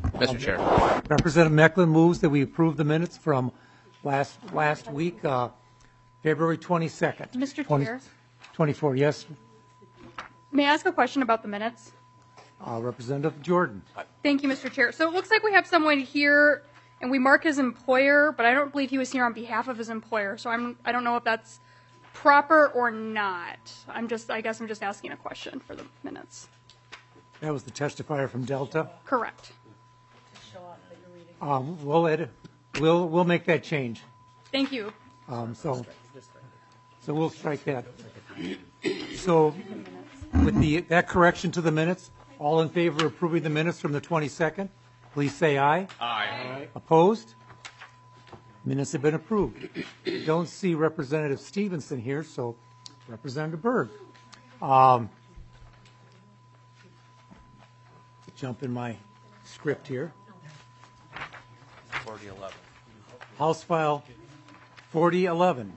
Mr. Chair. Representative Mecklin moves that we approve the minutes from last week, February 22nd. Mr. Chair. 24, yes. May I ask a question about the minutes? Representative Jordan. Thank you, Mr. Chair. So it looks like we have someone here, and we mark his employer, but I don't believe he was here on behalf of his employer. So I don't know if that's proper or not. I guess I'm just asking a question for the minutes. That was the testifier from Delta. Correct. We'll make that change. Thank you. So we'll strike that. So with that correction to the minutes, all in favor of approving the minutes from the 22nd, please say aye. Aye. Opposed? Minutes have been approved. Don't see Representative Stevenson here, so Representative Berg. Jump in my script here. 4011. House File 4011.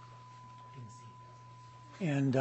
And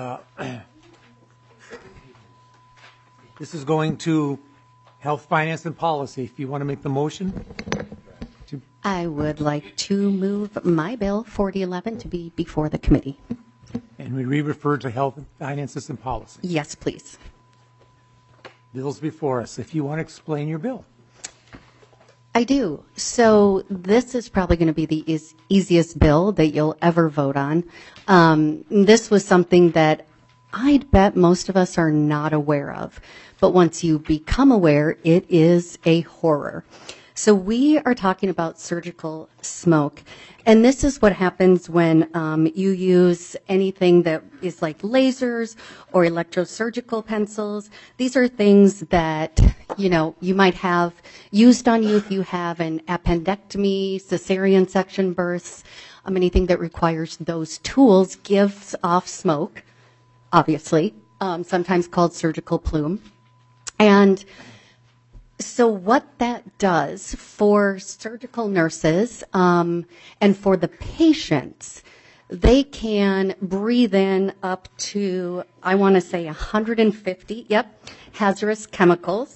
this is going to Health, Finance, and Policy. If you want to make the motion. I would like to move my bill 4011 to be before the committee. And we re-refer to Health, Finances, and Policy. Yes, please. Bill's before us. If you want to explain your bill. I do. So this is probably going to be the easiest bill that you'll ever vote on. This was something that I'd bet most of us are not aware of. But once you become aware, it is a horror. So we are talking about surgical smoke. And this is what happens when you use anything that is like lasers or electrosurgical pencils. These are things that, you might have used on you if you have an appendectomy, cesarean section births. Anything that requires those tools gives off smoke, obviously, sometimes called surgical plume. And so what that does for surgical nurses and for the patients, they can breathe in up to, I want to say 150, hazardous chemicals.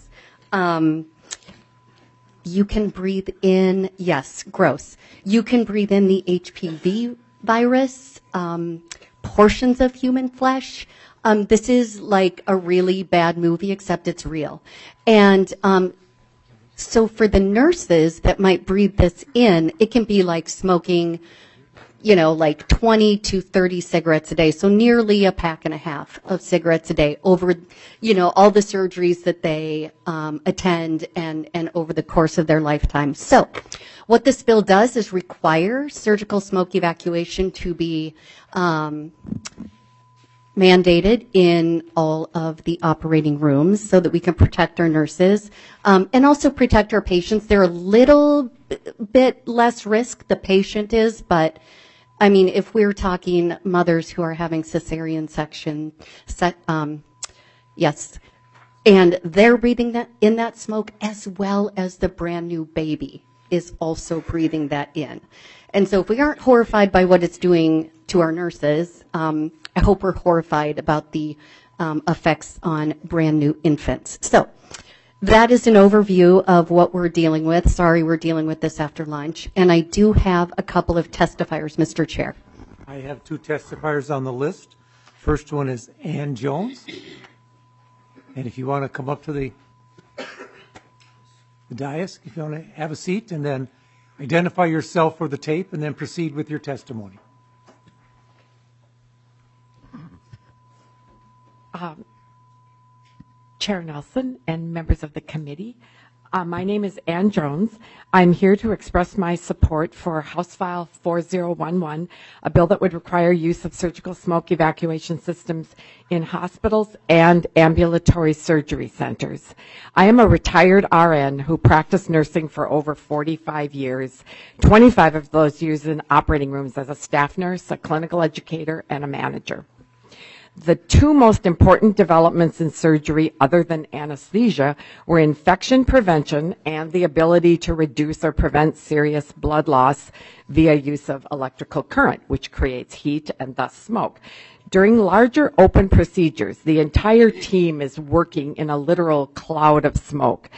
You can breathe in, yes, gross. You can breathe in the HPV virus, portions of human flesh. This is like a really bad movie, except it's real. And so for the nurses that might breathe this in, it can be like smoking, like 20 to 30 cigarettes a day. So nearly a pack and a half of cigarettes a day over, all the surgeries that they attend and over the course of their lifetime. So what this bill does is require surgical smoke evacuation to be mandated in all of the operating rooms so that we can protect our nurses and also protect our patients. They're a little bit less risk, the patient is, but I mean, if we're talking mothers who are having cesarean section, yes, and they're breathing in that smoke as well as the brand new baby is also breathing that in. And so if we aren't horrified by what it's doing to our nurses, I hope we're horrified about the effects on brand new infants. So that is an overview of what we're dealing with. Sorry, we're dealing with this after lunch. And I do have a couple of testifiers, Mr. Chair. I have two testifiers on the list. First one is Ann Jones. And if you want to come up to the dais, if you want to have a seat, and then identify yourself for the tape, and then proceed with your testimony. Chair Nelson and members of the committee, my name is Ann Jones. I'm here to express my support for House File 4011, a bill that would require use of surgical smoke evacuation systems in hospitals and ambulatory surgery centers. I am a retired RN who practiced nursing for over 45 years, 25 of those years in operating rooms as a staff nurse, a clinical educator, and a manager. The two most important developments in surgery other than anesthesia were infection prevention and the ability to reduce or prevent serious blood loss via use of electrical current, which creates heat and thus smoke. During larger open procedures, the entire team is working in a literal cloud of smoke.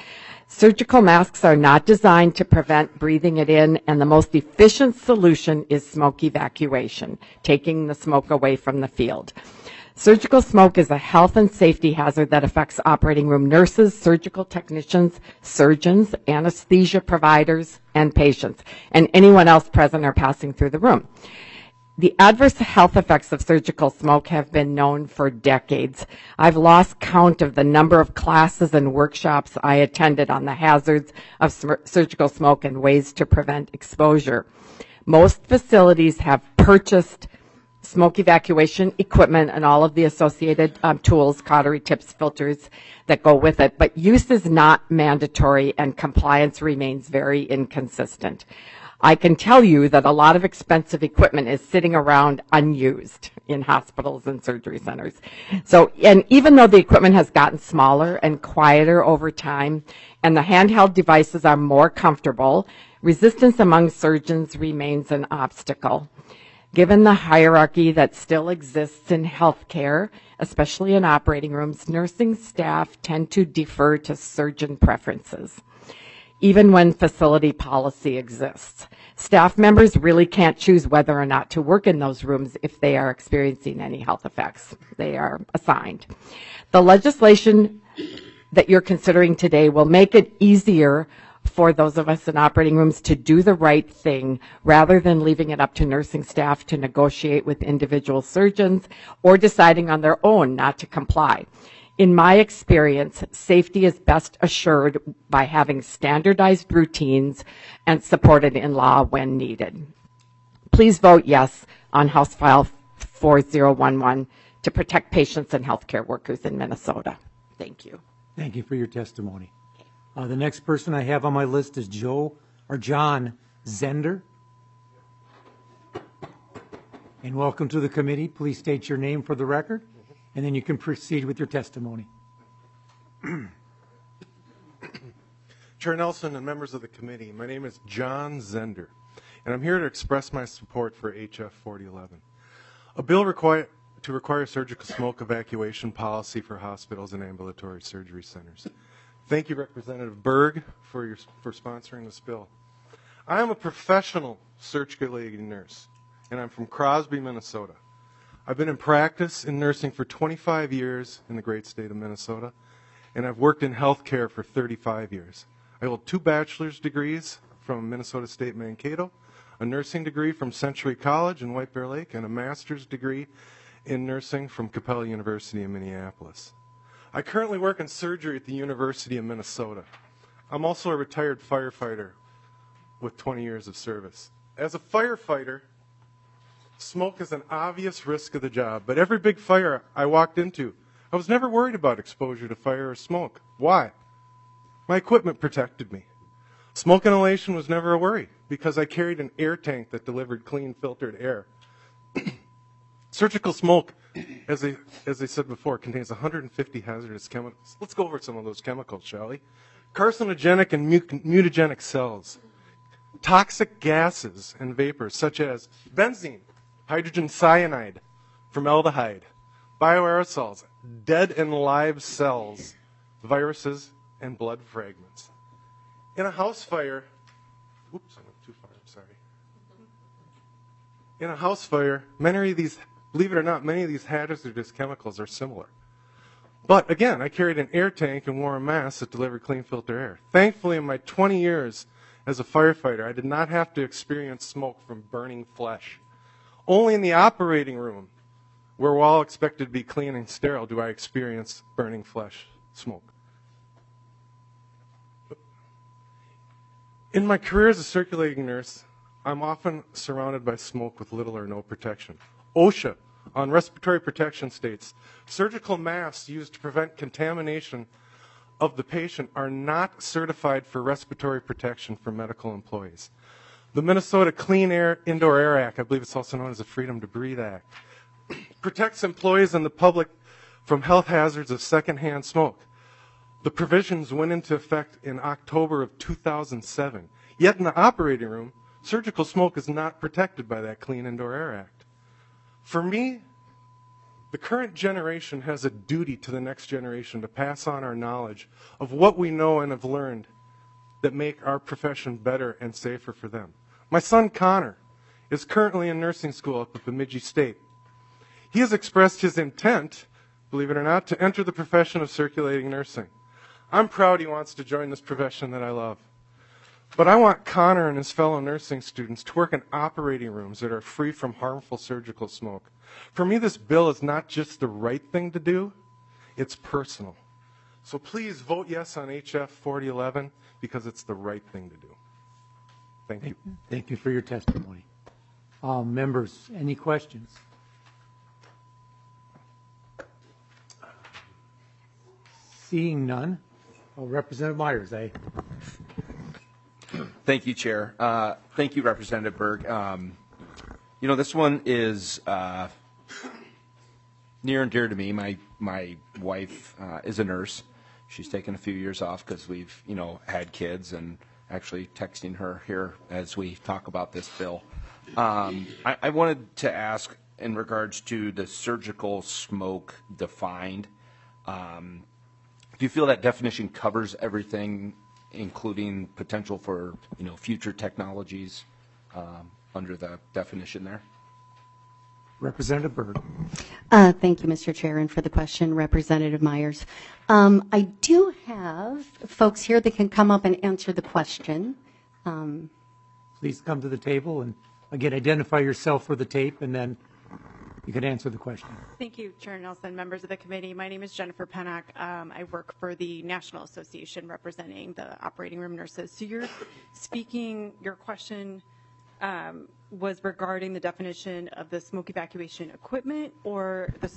Surgical masks are not designed to prevent breathing it in, and the most efficient solution is smoke evacuation, taking the smoke away from the field. Surgical smoke is a health and safety hazard that affects operating room nurses, surgical technicians, surgeons, anesthesia providers, and patients, and anyone else present or passing through the room. The adverse health effects of surgical smoke have been known for decades. I've lost count of the number of classes and workshops I attended on the hazards of surgical smoke and ways to prevent exposure. Most facilities have purchased smoke evacuation equipment and all of the associated tools, cautery tips, filters that go with it, but use is not mandatory and compliance remains very inconsistent. I can tell you that a lot of expensive equipment is sitting around unused in hospitals and surgery centers. So, and even though the equipment has gotten smaller and quieter over time, and the handheld devices are more comfortable, resistance among surgeons remains an obstacle. Given the hierarchy that still exists in healthcare, especially in operating rooms, nursing staff tend to defer to surgeon preferences, even when facility policy exists. Staff members really can't choose whether or not to work in those rooms if they are experiencing any health effects. They are assigned. The legislation that you're considering today will make it easier for those of us in operating rooms to do the right thing rather than leaving it up to nursing staff to negotiate with individual surgeons or deciding on their own not to comply. In my experience, safety is best assured by having standardized routines and supported in law when needed. Please vote yes on House File 4011 to protect patients and healthcare workers in Minnesota. Thank you. Thank you for your testimony. The next person I have on my list is John Zender. And welcome to the committee. Please state your name for the record, and then you can proceed with your testimony. Chair Nelson and members of the committee, my name is John Zender, and I'm here to express my support for HF 4011, a bill to require surgical smoke evacuation policy for hospitals and ambulatory surgery centers. Thank you, Representative Berg, for sponsoring this bill. I am a professional circulating nurse, and I'm from Crosby, Minnesota. I've been in practice in nursing for 25 years in the great state of Minnesota, and I've worked in healthcare for 35 years. I hold 2 bachelor's degrees from Minnesota State Mankato, a nursing degree from Century College in White Bear Lake, and a master's degree in nursing from Capella University in Minneapolis. I currently work in surgery at the University of Minnesota. I'm also a retired firefighter with 20 years of service. As a firefighter, smoke is an obvious risk of the job, but every big fire I walked into, I was never worried about exposure to fire or smoke. Why? My equipment protected me. Smoke inhalation was never a worry because I carried an air tank that delivered clean, filtered air. Surgical smoke, as I said before, contains 150 hazardous chemicals. Let's go over some of those chemicals, shall we? Carcinogenic and mutagenic cells, toxic gases and vapors such as benzene, hydrogen cyanide, formaldehyde, bioaerosols, dead and live cells, viruses, and blood fragments. In a house fire, oops, I went too far, I'm sorry. In a house fire, many of these, believe it or not, many of these hazardous chemicals are similar. But again, I carried an air tank and wore a mask that delivered clean filter air. Thankfully, in my 20 years as a firefighter, I did not have to experience smoke from burning flesh. Only in the operating room, where we're all expected to be clean and sterile, do I experience burning flesh smoke. In my career as a circulating nurse, I'm often surrounded by smoke with little or no protection. OSHA, on respiratory protection, states, surgical masks used to prevent contamination of the patient are not certified for respiratory protection for medical employees. The Minnesota Clean Air Indoor Air Act, I believe it's also known as the Freedom to Breathe Act, protects employees and the public from health hazards of secondhand smoke. The provisions went into effect in October of 2007. Yet in the operating room, surgical smoke is not protected by that Clean Indoor Air Act. For me, the current generation has a duty to the next generation to pass on our knowledge of what we know and have learned that make our profession better and safer for them. My son Connor is currently in nursing school at the Bemidji State. He has expressed his intent, believe it or not, to enter the profession of circulating nursing. I'm proud he wants to join this profession that I love. But I want Connor and his fellow nursing students to work in operating rooms that are free from harmful surgical smoke. For me, this bill is not just the right thing to do, it's personal. So please vote yes on HF 4011 because it's the right thing to do. Thank you. Thank you for your testimony. Members, any questions? Seeing none, Representative Myers, Thank you, Chair. Thank you, Representative Berg. This one is near and dear to me. My wife is a nurse. She's taken a few years off because we've, had kids, and actually texting her here as we talk about this bill. I wanted to ask in regards to the surgical smoke defined. Do you feel that definition covers everything, including potential for future technologies under the definition there? Representative Berg. Thank you, Mr. Chair, and for the question, Representative Myers. I do have folks here that can come up and answer the question. Please come to the table and, again, identify yourself for the tape, and then you can answer the question. Thank you, Chair Nelson, members of the committee. My name is Jennifer Pennock. I work for the National Association representing the operating room nurses. So your question was regarding the definition of the smoke evacuation equipment or the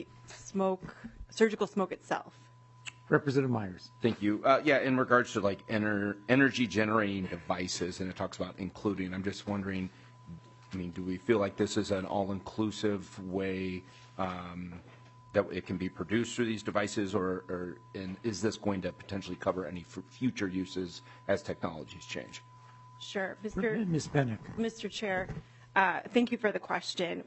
surgical smoke itself? Representative Myers. Thank you. In regards to like energy generating devices, and it talks about including, I'm just wondering, do we feel like this is an all-inclusive way that it can be produced through these devices, and is this going to potentially cover any future uses as technologies change? Sure. Ms. Pennock. Mr. Chair, thank you for the question.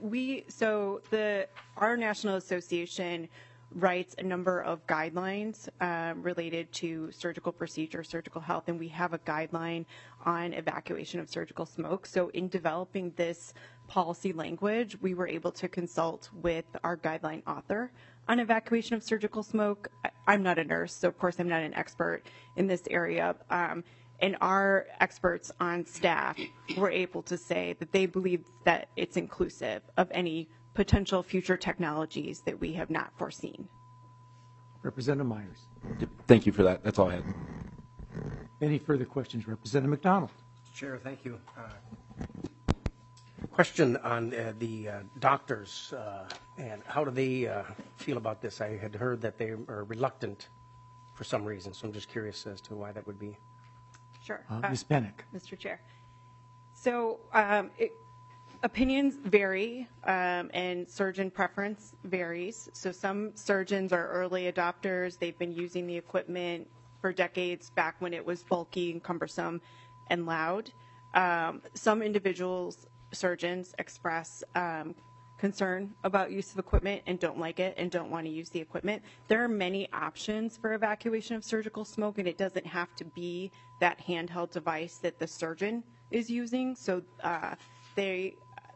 Our National Association writes a number of guidelines related to surgical procedure, surgical health, and we have a guideline on evacuation of surgical smoke. So in developing this policy language, we were able to consult with our guideline author on evacuation of surgical smoke. I'm not a nurse, so of course I'm not an expert in this area. And our experts on staff were able to say that they believe that it's inclusive of any potential future technologies that we have not foreseen. Representative Myers. Thank you for that. That's all I had. Any further questions? Representative McDonald. Chair, thank you. Question on the doctors and how do they feel about this? I had heard that they are reluctant for some reason, so I'm just curious as to why that would be. Sure. Ms. Pennock. Mr. Chair. So opinions vary and surgeon preference varies. So some surgeons are early adopters. They've been using the equipment for decades back when it was bulky and cumbersome and loud. Some surgeons express concern about use of equipment and don't like it and don't want to use the equipment. There are many options for evacuation of surgical smoke, and it doesn't have to be that handheld device that the surgeon is using. So the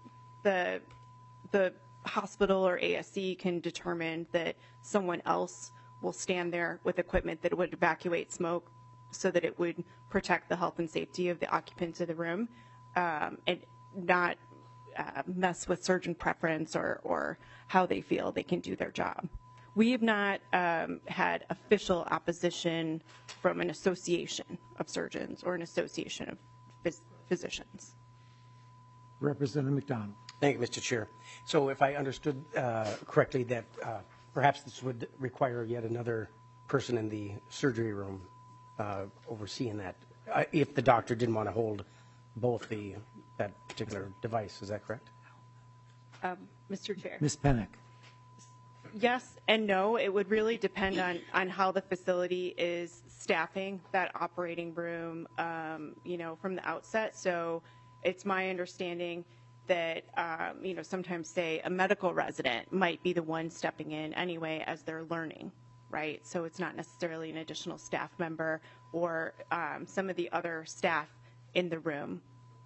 hospital or ASC can determine that someone else will stand there with equipment that would evacuate smoke so that it would protect the health and safety of the occupants of the room and not mess with surgeon preference or how they feel they can do their job. We have not had official opposition from an association of surgeons or an association of physicians. Representative McDonald. Thank you, Mr. Chair. So if I understood correctly that perhaps this would require yet another person in the surgery room overseeing that, if the doctor didn't want to hold both that particular device, is that correct? Mr. Chair. Ms. Pennock. Yes and no. It would really depend on how the facility is staffing that operating room, from the outset. So it's my understanding that, sometimes say a medical resident might be the one stepping in anyway as they're learning right? So it's not necessarily an additional staff member or some of the other staff in the room.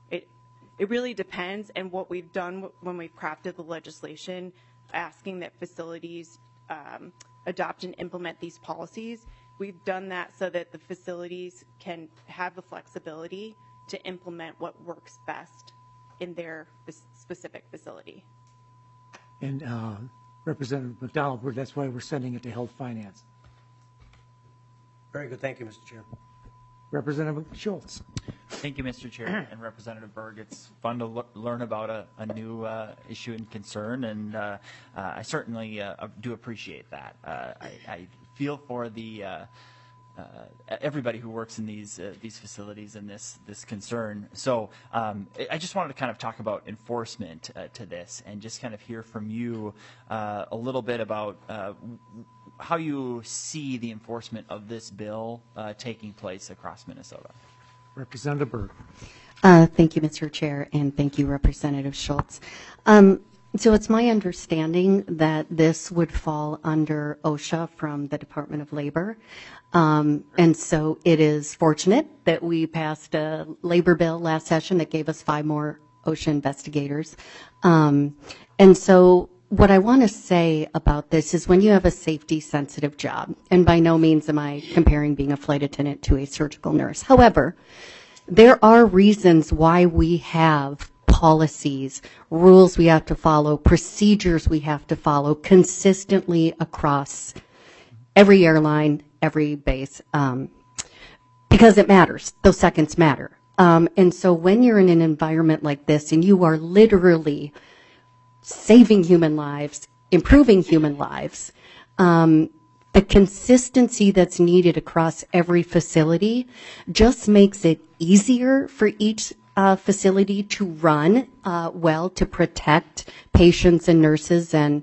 It really depends, and what we've done when we've crafted the legislation, asking that facilities adopt and implement these policies, we've done that so that the facilities can have the flexibility to implement what works best in their specific facility. And Representative McDonald, that's why we're sending it to Health Finance. Very good. Thank you, Mr. Chair. Representative Schultz. Thank you, Mr. Chair and Representative Berg. It's fun to learn about a new issue and concern, and I certainly do appreciate that. I feel for the everybody who works in these facilities and this concern. So I just wanted to kind of talk about enforcement to this, and just kind of hear from you a little bit about how you see the enforcement of this bill taking place across Minnesota. Representative Berg. Thank you, Mr. Chair, and thank you, Representative Schultz. So it's my understanding that this would fall under OSHA from the Department of Labor. And so it is fortunate that we passed a labor bill last session that gave us 5 more OSHA investigators. And so what I want to say about this is when you have a safety-sensitive job, and by no means am I comparing being a flight attendant to a surgical nurse. However, there are reasons why we have policies, rules we have to follow, procedures we have to follow consistently across every airline, every base, because it matters. Those seconds matter. And so when you're in an environment like this and you are literally saving human lives, improving human lives, the consistency that's needed across every facility just makes it easier for each facility to run well, to protect patients and nurses and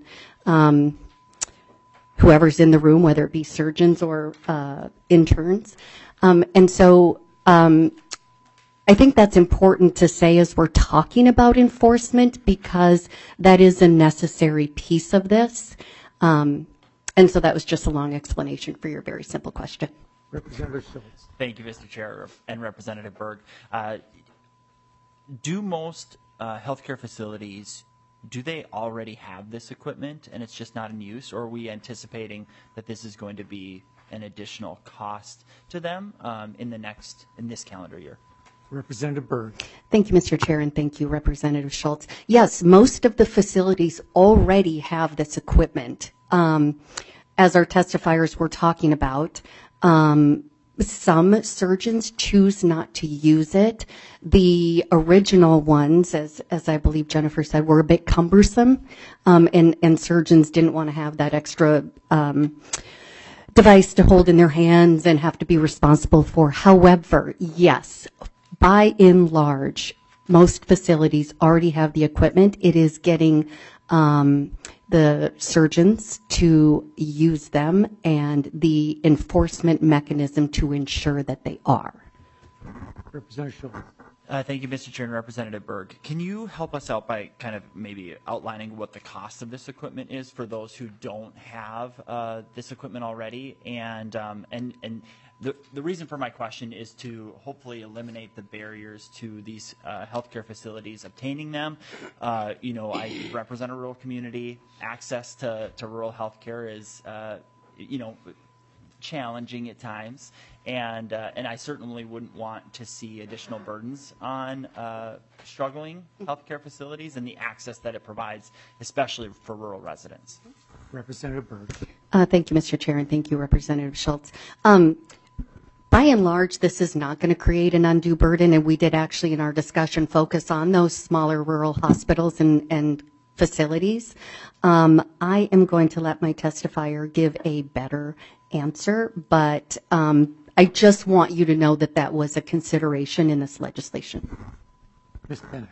whoever's in the room, whether it be surgeons or interns. And so I think that's important to say as we're talking about enforcement, because that is a necessary piece of this. And so that was just a long explanation for your very simple question. Representative Schultz. Thank you, Mr. Chair and Representative Berg. Do most healthcare facilities, do they already have this equipment and it's just not in use, or are we anticipating that this is going to be an additional cost to them in this calendar year? Representative Berg. Thank you, Mr. Chair, and thank you, Representative Schultz. Yes, most of the facilities already have this equipment. As our testifiers were talking about, some surgeons choose not to use it. The original ones, as I believe Jennifer said, were a bit cumbersome, and surgeons didn't want to have that extra device to hold in their hands and have to be responsible for. However, yes, by and large, most facilities already have the equipment. It is getting the surgeons to use them and the enforcement mechanism to ensure that they are. Representative Schultz. Thank you, Mr. Chair and Representative Berg. Can you help us out by kind of maybe outlining what the cost of this equipment is for those who don't have this equipment already? And the reason for my question is to hopefully eliminate the barriers to these healthcare facilities obtaining them. I represent a rural community. Access to rural healthcare is, challenging at times, and I certainly wouldn't want to see additional burdens on struggling healthcare facilities and the access that it provides, especially for rural residents. Representative Berg. Thank you, Mr. Chair, and thank you, Representative Schultz. By and large, this is not going to create an undue burden, and we did actually in our discussion focus on those smaller rural hospitals and facilities. I am going to let my testifier give a better answer, but I just want you to know that that was a consideration in this legislation. Ms. Bennett.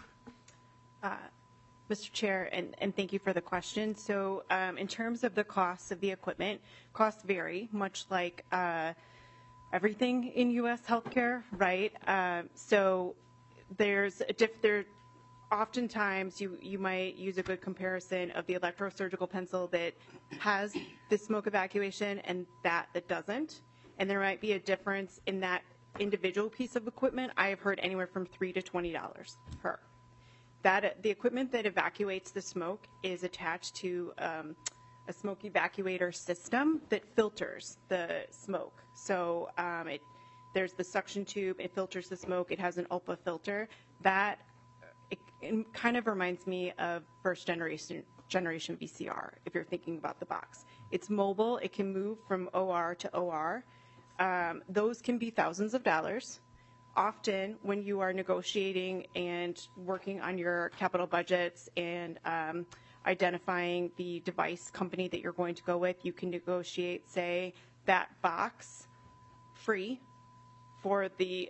Mr. Chair, and thank you for the question. So in terms of the costs of the equipment, costs vary, much like everything in U.S. healthcare, right? So there oftentimes you might use a good comparison of the electrosurgical pencil that has the smoke evacuation and that doesn't. And there might be a difference in that individual piece of equipment. I have heard anywhere from $3 to $20 per. The equipment that evacuates the smoke is attached to a smoke evacuator system that filters the smoke. So there's the suction tube, it filters the smoke, it has an ULPA filter. That it kind of reminds me of first generation VCR, if you're thinking about the box. It's mobile, it can move from OR to OR. Those can be thousands of dollars. Often when you are negotiating and working on your capital budgets and identifying the device company that you're going to go with, you can negotiate, say, that box free for the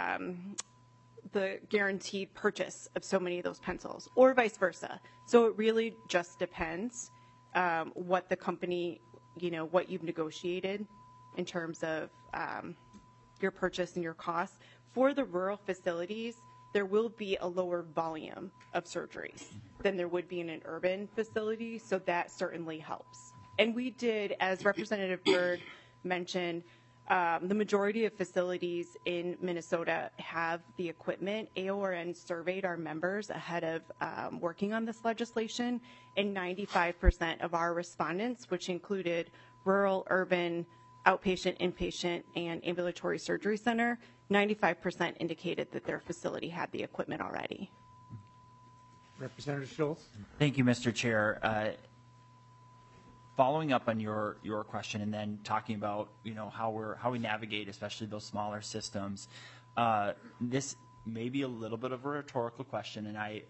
guaranteed purchase of so many of those pencils, or vice versa. So it really just depends what the company, what you've negotiated in terms of your purchase and your costs. For the rural facilities, there will be a lower volume of surgeries than there would be in an urban facility, so that certainly helps. And we did, as Representative Berg mentioned, the majority of facilities in Minnesota have the equipment. AORN surveyed our members ahead of working on this legislation, and 95% of our respondents, which included rural, urban, outpatient, inpatient, and ambulatory surgery center, 95% indicated that their facility had the equipment already. Representative Schultz. Thank you, Mr. Chair. Following up on your question and then talking about how we navigate, especially those smaller systems, this may be a little bit of a rhetorical question, and I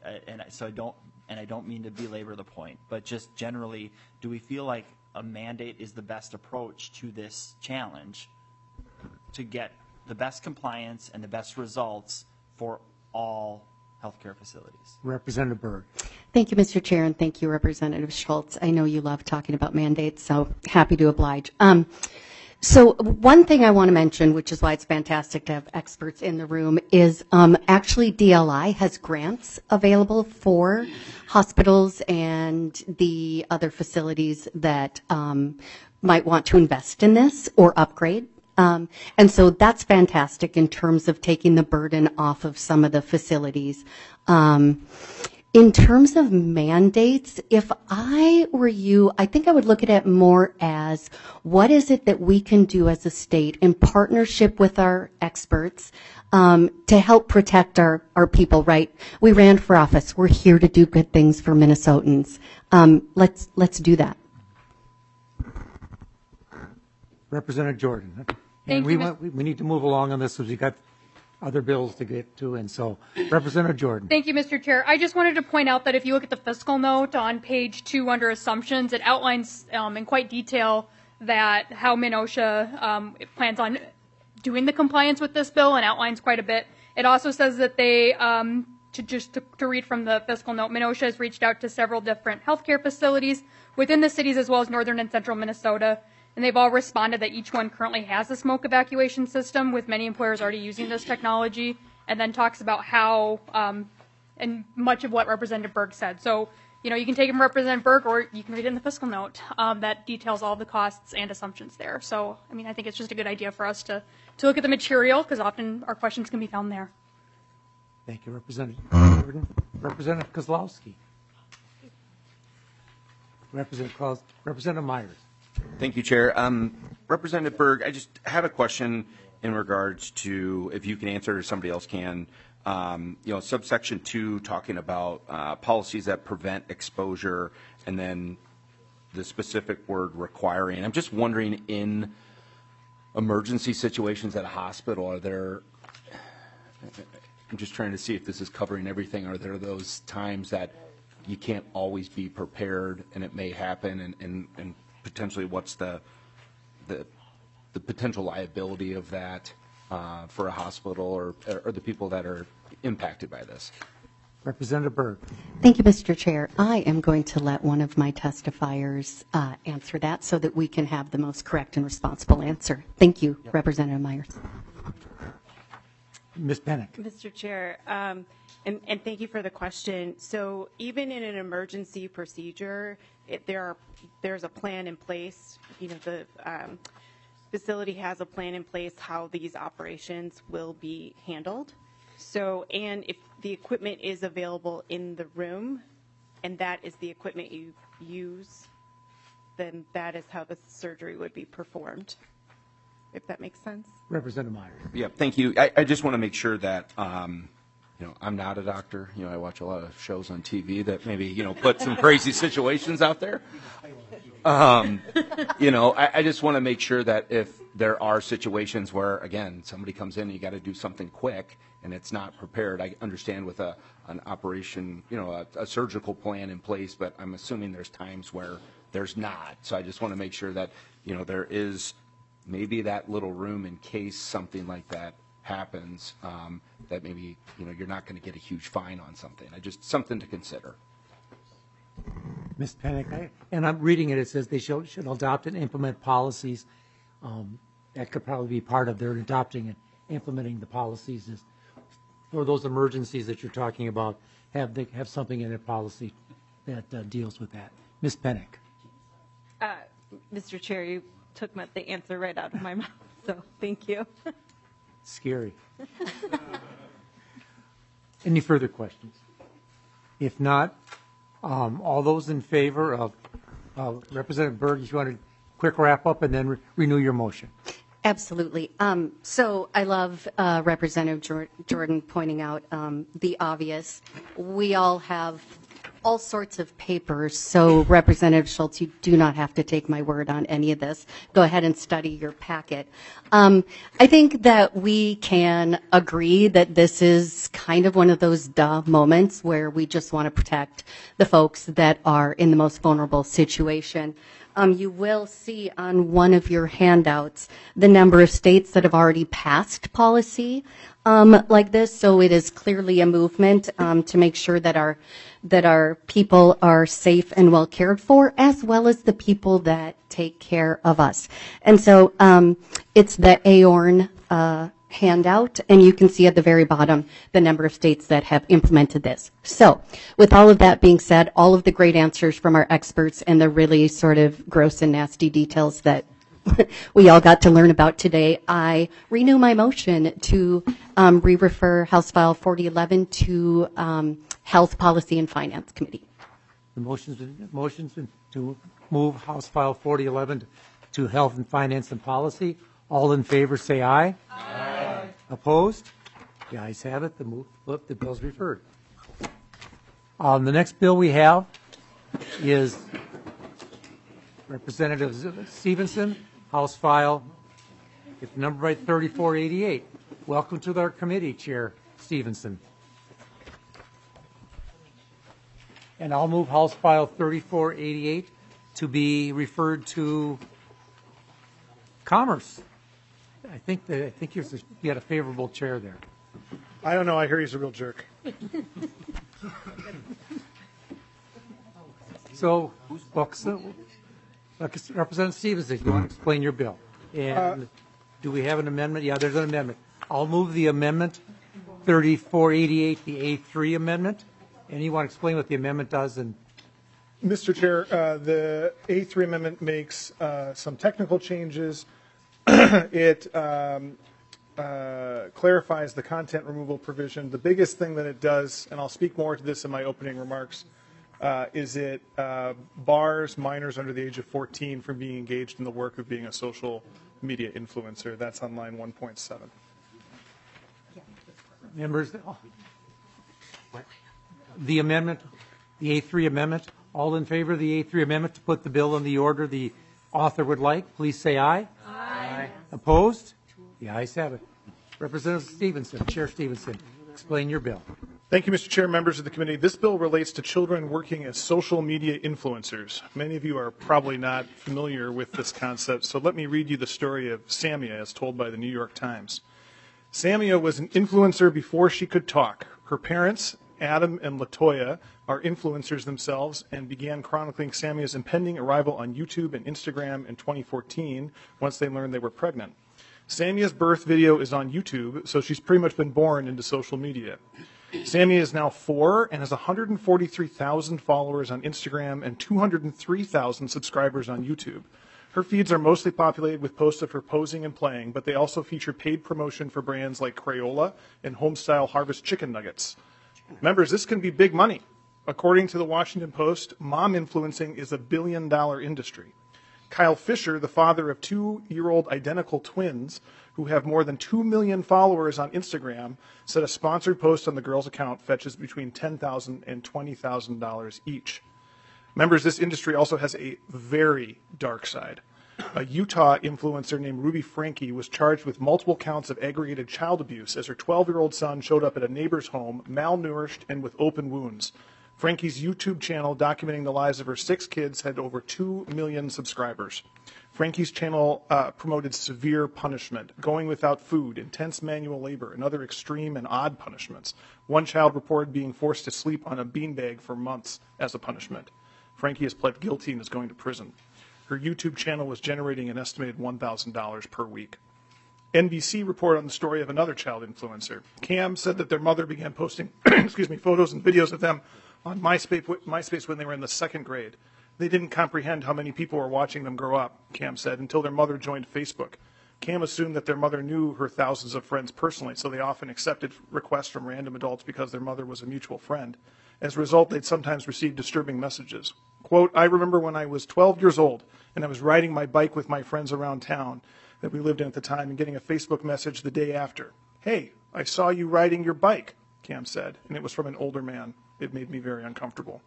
don't mean to belabor the point, but just generally, do we feel like a mandate is the best approach to this challenge to get the best compliance and the best results for all healthcare facilities? Representative Berg. Thank you, Mr. Chair, and thank you, Representative Schultz. I know you love talking about mandates, so happy to oblige. So one thing I want to mention, which is why it's fantastic to have experts in the room, is actually DLI has grants available for hospitals and the other facilities that might want to invest in this or upgrade. And so that's fantastic in terms of taking the burden off of some of the facilities. In terms of mandates, if I were you, I think I would look at it more as what is it that we can do as a state in partnership with our experts to help protect our people, right? We ran for office. We're here to do good things for Minnesotans. Let's do that. Representative Jordan. Thank you, We need to move along on this because we've got other bills to get to, and so Representative Jordan. Thank you, Mr. Chair. I just wanted to point out that if you look at the fiscal note on page 2 under assumptions, it outlines in quite detail that how MNOSHA plans on doing the compliance with this bill and outlines quite a bit. It also says that they, to read from the fiscal note, MNOSHA has reached out to several different healthcare facilities within the cities as well as northern and central Minnesota. And they've all responded that each one currently has a smoke evacuation system, with many employers already using this technology, and then talks about how, and much of what Representative Berg said. So, you can take it from Representative Berg, or you can read it in the fiscal note that details all the costs and assumptions there. So, I think it's just a good idea for us to look at the material, because often our questions can be found there. Thank you, Representative Jordan. Representative Kozlowski. Representative Myers. Thank you, Chair. Representative Berg, I just had a question in regards to, if you can answer or somebody else can, subsection 2 talking about policies that prevent exposure, and then the specific word requiring. I'm just wondering, in emergency situations at a hospital, I'm just trying to see if this is covering everything. Are there those times that you can't always be prepared and it may happen, and potentially what's the potential liability of that for a hospital or the people that are impacted by this? Representative Berg. Thank you, Mr. Chair. I am going to let one of my testifiers answer that so that we can have the most correct and responsible answer. Thank you, Representative Myers. Ms. Pennick. Mr. Chair, and thank you for the question. So even in an emergency procedure, there's a plan in place. You know, the facility has a plan in place how these operations will be handled. So, and if the equipment is available in the room, and that is the equipment you use, then that is how the surgery would be performed, if that makes sense. Representative Myers. Yeah, thank you. I just want to make sure that, you know, I'm not a doctor. You know, I watch a lot of shows on TV that maybe, you know, put some crazy situations out there. You know, I just want to make sure that if there are situations where, again, somebody comes in and you got to do something quick and it's not prepared, I understand with an operation, you know, a surgical plan in place, but I'm assuming there's times where there's not. So I just want to make sure that, you know, there is maybe that little room in case something like that happens, that maybe, you know, you're not going to get a huge fine on something. Just something to consider. Ms. Pennick, and I'm reading it, it says they should adopt and implement policies. That could probably be part of their adopting and implementing the policies is for those emergencies that you're talking about, have something in their policy that deals with that. Ms. Pennick. Mr. Chair, you took the answer right out of my mouth, so thank you. Scary. Any further questions? If not, all those in favor of Representative Berg, if you want to quick wrap up and then renew your motion. Absolutely. So I love Representative Jordan pointing out the obvious. We all have all sorts of papers, so Representative Schultz, you do not have to take my word on any of this. Go ahead and study your packet. I think that we can agree that this is kind of one of those duh moments where we just want to protect the folks that are in the most vulnerable situation. You will see on one of your handouts the number of states that have already passed policy like this. So it is clearly a movement to make sure that our people are safe and well cared for, as well as the people that take care of us. And so it's the AORN handout, and you can see at the very bottom the number of states that have implemented this. So with all of that being said, all of the great answers from our experts and the really sort of gross and nasty details that we all got to learn about today, I renew my motion to re-refer House File 4011 to Health Policy and Finance Committee. The motion's been to move House File 4011 to Health and Finance and Policy. All in favor say aye. Aye. Opposed? The ayes have it. The bill's referred. The next bill we have is Representative Stevenson, House File, if number right, 3488. Welcome to our committee, Chair Stevenson. And I'll move House File 3488 to be referred to Commerce. I think you had a favorable chair there. I don't know. I hear he's a real jerk. So, Representative Stevenson, you want to explain your bill? And do we have an amendment? Yeah, there's an amendment. I'll move the amendment 3488, the A3 amendment. And you want to explain what the amendment does? And Mr. Chair, the A3 amendment makes some technical changes. It clarifies the content removal provision. The biggest thing that it does, and I'll speak more to this in my opening remarks, is it bars minors under the age of 14 from being engaged in the work of being a social media influencer. That's on line 1.7. Members, the amendment, the A3 amendment, all in favor of the A3 amendment to put the bill in the order the author would like, please say aye. Aye. Opposed? The ayes have it. Representative Stevenson, Chair Stevenson, explain your bill. Thank you, Mr. Chair, members of the committee. This bill relates to children working as social media influencers. Many of you are probably not familiar with this concept, so let me read you the story of Samia as told by the New York Times. Samia was an influencer before she could talk. Her parents, Adam and Latoya, are influencers themselves and began chronicling Samia's impending arrival on YouTube and Instagram in 2014 once they learned they were pregnant. Samia's birth video is on YouTube, so she's pretty much been born into social media. Samia is now 4 and has 143,000 followers on Instagram and 203,000 subscribers on YouTube. Her feeds are mostly populated with posts of her posing and playing, but they also feature paid promotion for brands like Crayola and Homestyle Harvest chicken nuggets. Members, this can be big money. According to the Washington Post, mom influencing is a billion-dollar industry. Kyle Fisher, the father of 2-year-old identical twins who have more than 2 million followers on Instagram, said a sponsored post on the girls' account fetches between $10,000 and $20,000 each. Members, this industry also has a very dark side. A Utah influencer named Ruby Franke was charged with multiple counts of aggravated child abuse as her 12-year-old son showed up at a neighbor's home, malnourished and with open wounds. Franke's YouTube channel documenting the lives of her 6 kids had over 2 million subscribers. Franke's channel promoted severe punishment, going without food, intense manual labor, and other extreme and odd punishments. One child reported being forced to sleep on a beanbag for months as a punishment. Franke has pled guilty and is going to prison. Her YouTube channel was generating an estimated $1,000 per week. NBC reported on the story of another child influencer. Cam said that their mother began posting photos and videos of them on MySpace when they were in the 2nd grade. They didn't comprehend how many people were watching them grow up, Cam said, until their mother joined Facebook. Cam assumed that their mother knew her thousands of friends personally, so they often accepted requests from random adults because their mother was a mutual friend. As a result, they'd sometimes receive disturbing messages. Quote, I remember when I was 12 years old and I was riding my bike with my friends around town that we lived in at the time and getting a Facebook message the day after. Hey, I saw you riding your bike, Cam said, and it was from an older man. It made me very uncomfortable.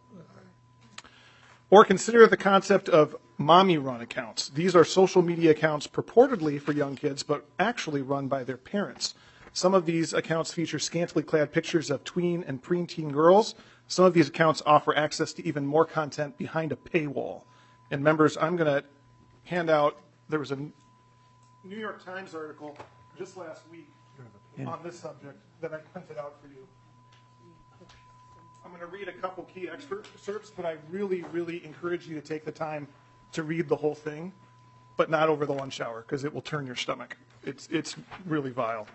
Or consider the concept of mommy run accounts. These are social media accounts purportedly for young kids, but actually run by their parents. Some of these accounts feature scantily clad pictures of tween and preteen girls. Some of these accounts offer access to even more content behind a paywall. And members, I'm going to hand out, there was a New York Times article just last week on this subject that I printed out for you. I'm going to read a couple key excerpts, but I really, really encourage you to take the time to read the whole thing, but not over the lunch hour, because it will turn your stomach. It's really vile.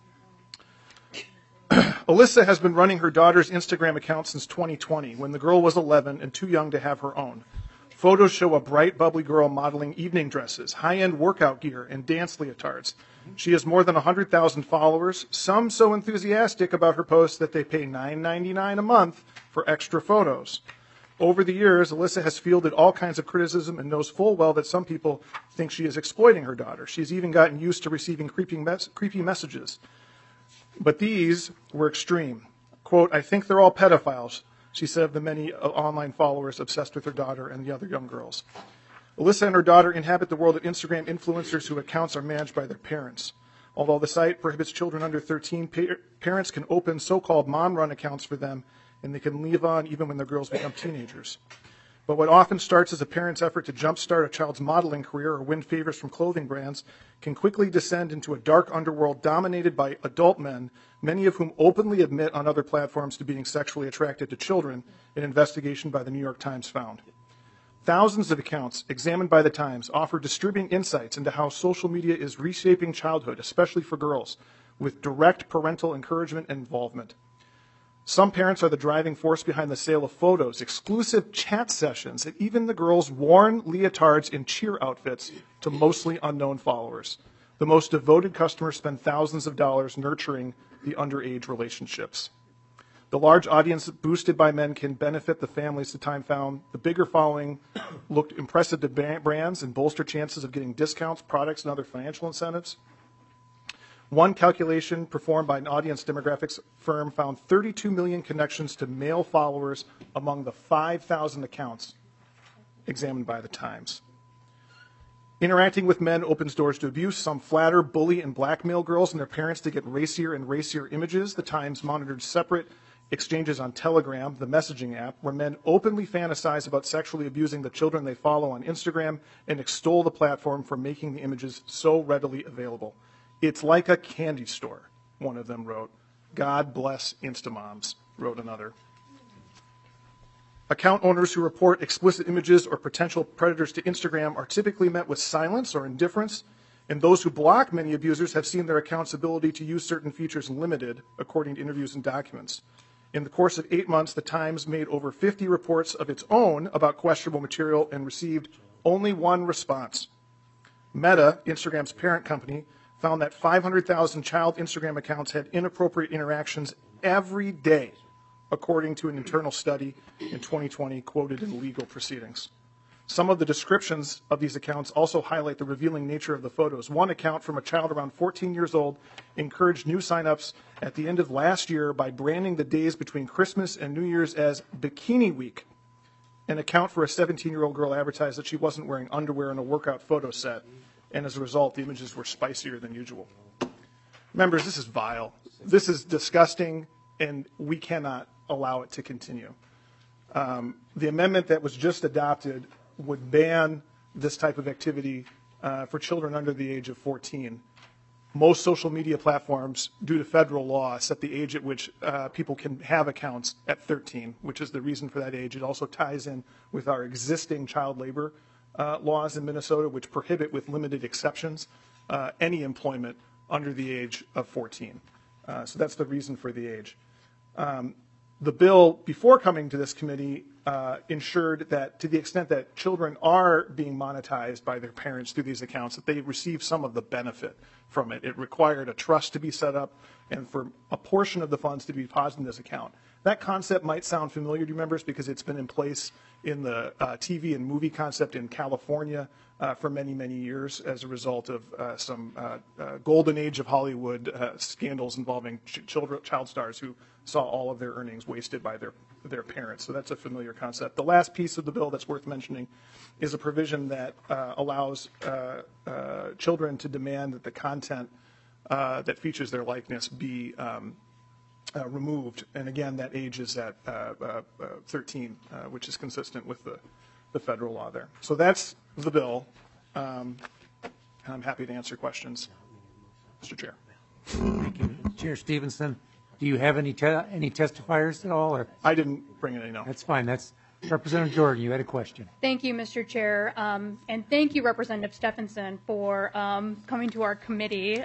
Alyssa has been running her daughter's Instagram account since 2020, when the girl was 11 and too young to have her own. Photos show a bright, bubbly girl modeling evening dresses, high-end workout gear, and dance leotards. She has more than 100,000 followers, some so enthusiastic about her posts that they pay $9.99 a month for extra photos. Over the years, Alyssa has fielded all kinds of criticism and knows full well that some people think she is exploiting her daughter. She's even gotten used to receiving creepy messages. But these were extreme. Quote, I think they're all pedophiles, she said of the many online followers obsessed with her daughter and the other young girls. Alyssa and her daughter inhabit the world of Instagram influencers whose accounts are managed by their parents. Although the site prohibits children under 13, parents can open so-called mom-run accounts for them, and they can leave on even when their girls become teenagers. But what often starts as a parent's effort to jumpstart a child's modeling career or win favors from clothing brands can quickly descend into a dark underworld dominated by adult men, many of whom openly admit on other platforms to being sexually attracted to children, an investigation by the New York Times found. Thousands of accounts examined by the Times offer disturbing insights into how social media is reshaping childhood, especially for girls, with direct parental encouragement and involvement. Some parents are the driving force behind the sale of photos, exclusive chat sessions, and even the girls' worn leotards and cheer outfits to mostly unknown followers. The most devoted customers spend thousands of dollars nurturing the underage relationships. The large audience boosted by men can benefit the families, the Time found. The bigger following looked impressive to brands and bolster chances of getting discounts, products, and other financial incentives. One calculation performed by an audience demographics firm found 32 million connections to male followers among the 5,000 accounts examined by the Times. Interacting with men opens doors to abuse. Some flatter, bully, and blackmail girls and their parents to get racier and racier images. The Times monitored separate exchanges on Telegram, the messaging app, where men openly fantasize about sexually abusing the children they follow on Instagram and extol the platform for making the images so readily available. It's like a candy store, one of them wrote. God bless Instamoms, wrote another. Account owners who report explicit images or potential predators to Instagram are typically met with silence or indifference, And those who block many abusers have seen their account's ability to use certain features limited, according to interviews and documents. In the course of 8 months, the Times made over 50 reports of its own about questionable material and received only one response. Meta, Instagram's parent company, found that 500,000 child Instagram accounts had inappropriate interactions every day, according to an internal study in 2020 quoted in legal proceedings. Some of the descriptions of these accounts also highlight the revealing nature of the photos. One account from a child around 14 years old encouraged new signups at the end of last year by branding the days between Christmas and New Year's as Bikini Week. An account for a 17-year-old girl advertised that she wasn't wearing underwear in a workout photo set, and as a result, the images were spicier than usual. Members, this is vile. This is disgusting, and we cannot allow it to continue. The amendment that was just adopted would ban this type of activity for children under the age of 14. Most social media platforms, due to federal law, set the age at which people can have accounts at 13, which is the reason for that age. It also ties in with our existing child labor laws in Minnesota, which prohibit, with limited exceptions, any employment under the age of 14. So that's the reason for the age. The bill, before coming to this committee, ensured that to the extent that children are being monetized by their parents through these accounts, that they receive some of the benefit from it. It required a trust to be set up and for a portion of the funds to be deposited in this account. That concept might sound familiar to you members because it's been in place in the TV and movie concept in California for many, many years as a result of some golden age of Hollywood scandals involving child stars who saw all of their earnings wasted by their parents. So that's a familiar concept. The last piece of the bill that's worth mentioning is a provision that allows children to demand that the content that features their likeness be removed. And again, that age is at 13, which is consistent with the federal law there. So that's the bill. And I'm happy to answer questions, Mr. Chair. Thank you. Chair Stevenson, do you have any testifiers at all? Or? I didn't bring any, no. That's fine. That's Representative Jordan. You had a question. Thank you, Mr. Chair. And thank you, Representative Stephenson, for coming to our committee.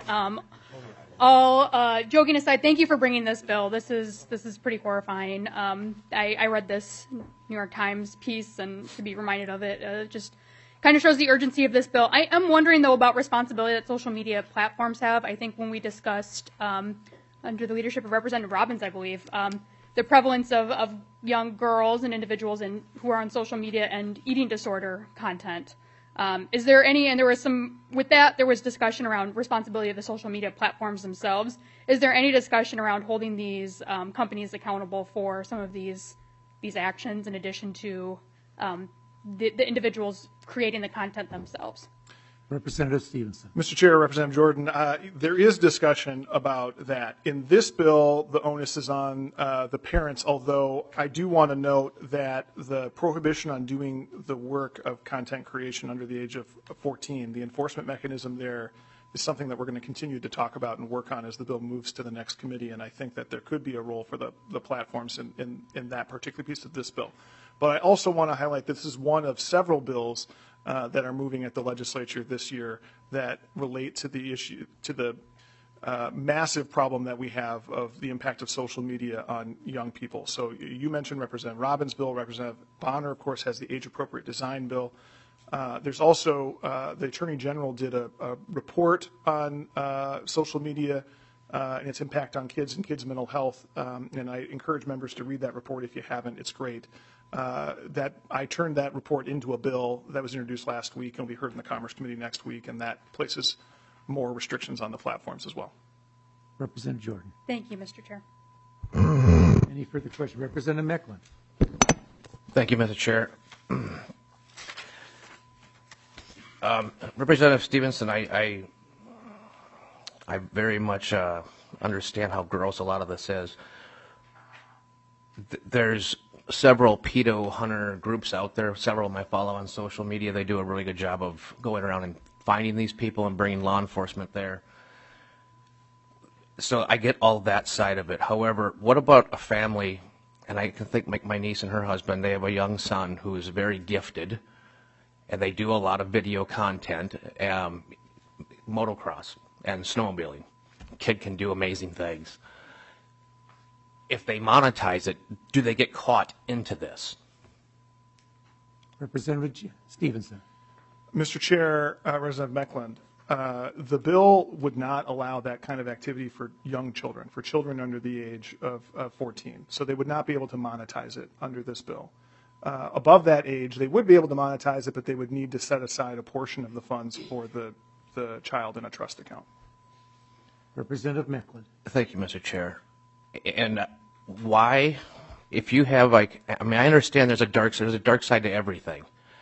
All joking aside, thank you for bringing this bill. This is pretty horrifying. I read this New York Times piece, and to be reminded of it just kind of shows the urgency of this bill. I am wondering, though, about responsibility that social media platforms have. I think when we discussed, under the leadership of Representative Robbins, I believe, the prevalence of young girls and individuals who are on social media and eating disorder content. Is there any, and there was some, with that, there was discussion around responsibility of the social media platforms themselves. Is there any discussion around holding these companies accountable for some of these actions in addition to the individuals creating the content themselves? Representative Stevenson. Mr. Chair, Representative Jordan, there is discussion about that. In this bill, the onus is on the parents, although I do want to note that the prohibition on doing the work of content creation under the age of 14, the enforcement mechanism there is something that we're going to continue to talk about and work on as the bill moves to the next committee, and I think that there could be a role for the platforms in that particular piece of this bill. But I also want to highlight this is one of several bills that are moving at the legislature this year that relate to the issue, to the massive problem that we have of the impact of social media on young people. So you mentioned Representative Robbins' bill. Representative Bonner, of course, has the age-appropriate design bill. There's also the Attorney General did a report on social media and its impact on kids and kids' mental health. And I encourage members to read that report if you haven't. It's great. That I turned that report into a bill that was introduced last week and will be heard in the Commerce Committee next week, and that places more restrictions on the platforms as well. Representative Jordan. Thank you, Mr. Chair. Any further questions? Representative Mecklen. Thank you, Mr. Chair. Representative Stevenson, I very much understand how gross a lot of this is. There's several pedo hunter groups out there. Several of them I follow on social media. They do a really good job of going around and finding these people and bringing law enforcement there. So I get all that side of it. However, what about a family, and I can think my niece and her husband, they have a young son who is very gifted, and they do a lot of video content. motocross and snowmobiling. Kid can do amazing things. If they monetize it, do they get caught into this? Representative Stevenson. Mr. Chair, Representative Meckland, the bill would not allow that kind of activity for young children, for children under the age of 14. So they would not be able to monetize it under this bill. Above that age, they would be able to monetize it, but they would need to set aside a portion of the funds for the child in a trust account. Representative Meckland. Thank you, Mr. Chair. And why, if you have I understand there's a dark side to everything,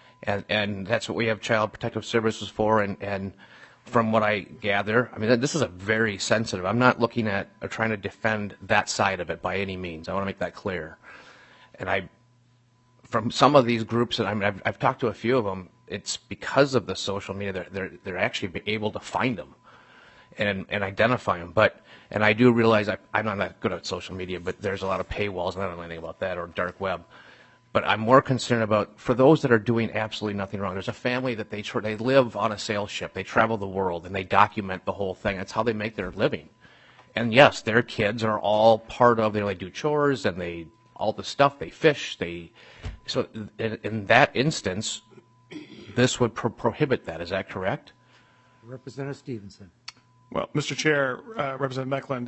and that's what we have Child Protective Services for. And from what I gather, this is a very sensitive. I'm not looking at or trying to defend that side of it by any means. I want to make that clear. And from some of these groups that I've talked to a few of them, it's because of the social media they're actually able to find them and identify them. And I do realize I'm not that good at social media, but there's a lot of paywalls, and I don't know anything about that, or dark web. But I'm more concerned about for those that are doing absolutely nothing wrong. There's a family that they live on a sail ship. They travel the world, and they document the whole thing. That's how they make their living. And yes, their kids are all part of. They do chores and all the stuff. They fish. So in that instance, this would prohibit that. Is that correct? Representative Stevenson. Well, Mr. Chair, Representative Meckland,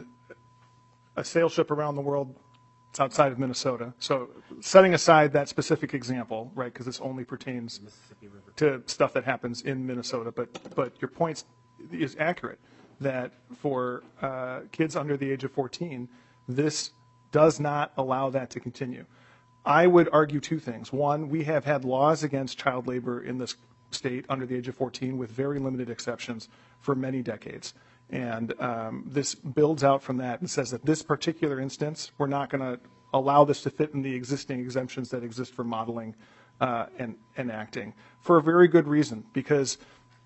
a sail ship around the world, it's outside of Minnesota. So setting aside that specific example, right, because this only pertains to stuff that happens in Minnesota, but your point is accurate that for kids under the age of 14, this does not allow that to continue. I would argue two things. One, we have had laws against child labor in this state under the age of 14 with very limited exceptions for many decades. And this builds out from that and says that this particular instance, we're not going to allow this to fit in the existing exemptions that exist for modeling and acting for a very good reason, because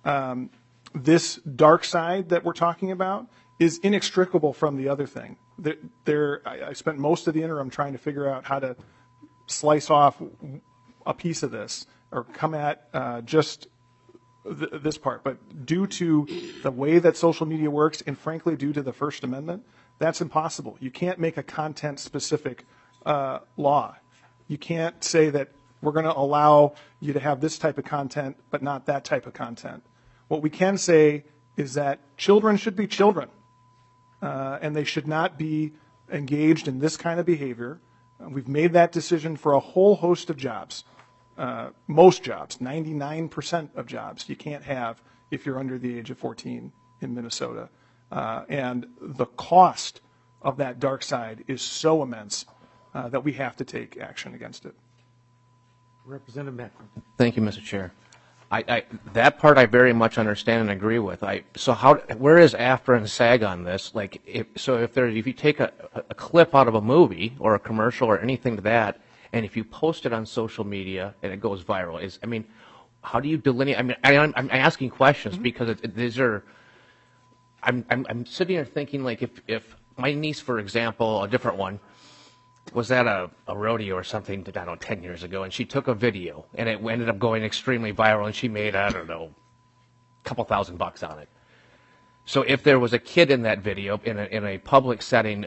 this dark side that we're talking about is inextricable from the other thing. I spent most of the interim trying to figure out how to slice off a piece of this or come at just this part, but due to the way that social media works, and frankly due to the First Amendment, that's impossible. You can't make a content-specific law. You can't say that we're going to allow you to have this type of content, but not that type of content. What we can say is that children should be children, and they should not be engaged in this kind of behavior. We've made that decision for a whole host of jobs. Most jobs, 99% of jobs, you can't have if you're under the age of 14 in Minnesota. And the cost of that dark side is so immense that we have to take action against it. Representative Meckland. Thank you, Mr. Chair. That part I very much understand and agree with. So where is AFTRA and SAG on this? If you take a clip out of a movie or a commercial or anything to that, and if you post it on social media and it goes viral, how do you delineate? I'm asking questions because these are. I'm sitting here thinking if my niece, for example, a different one, was at a rodeo or something, 10 years ago, and she took a video and it ended up going extremely viral, and she made, a couple $1,000 on it. So if there was a kid in that video in a public setting,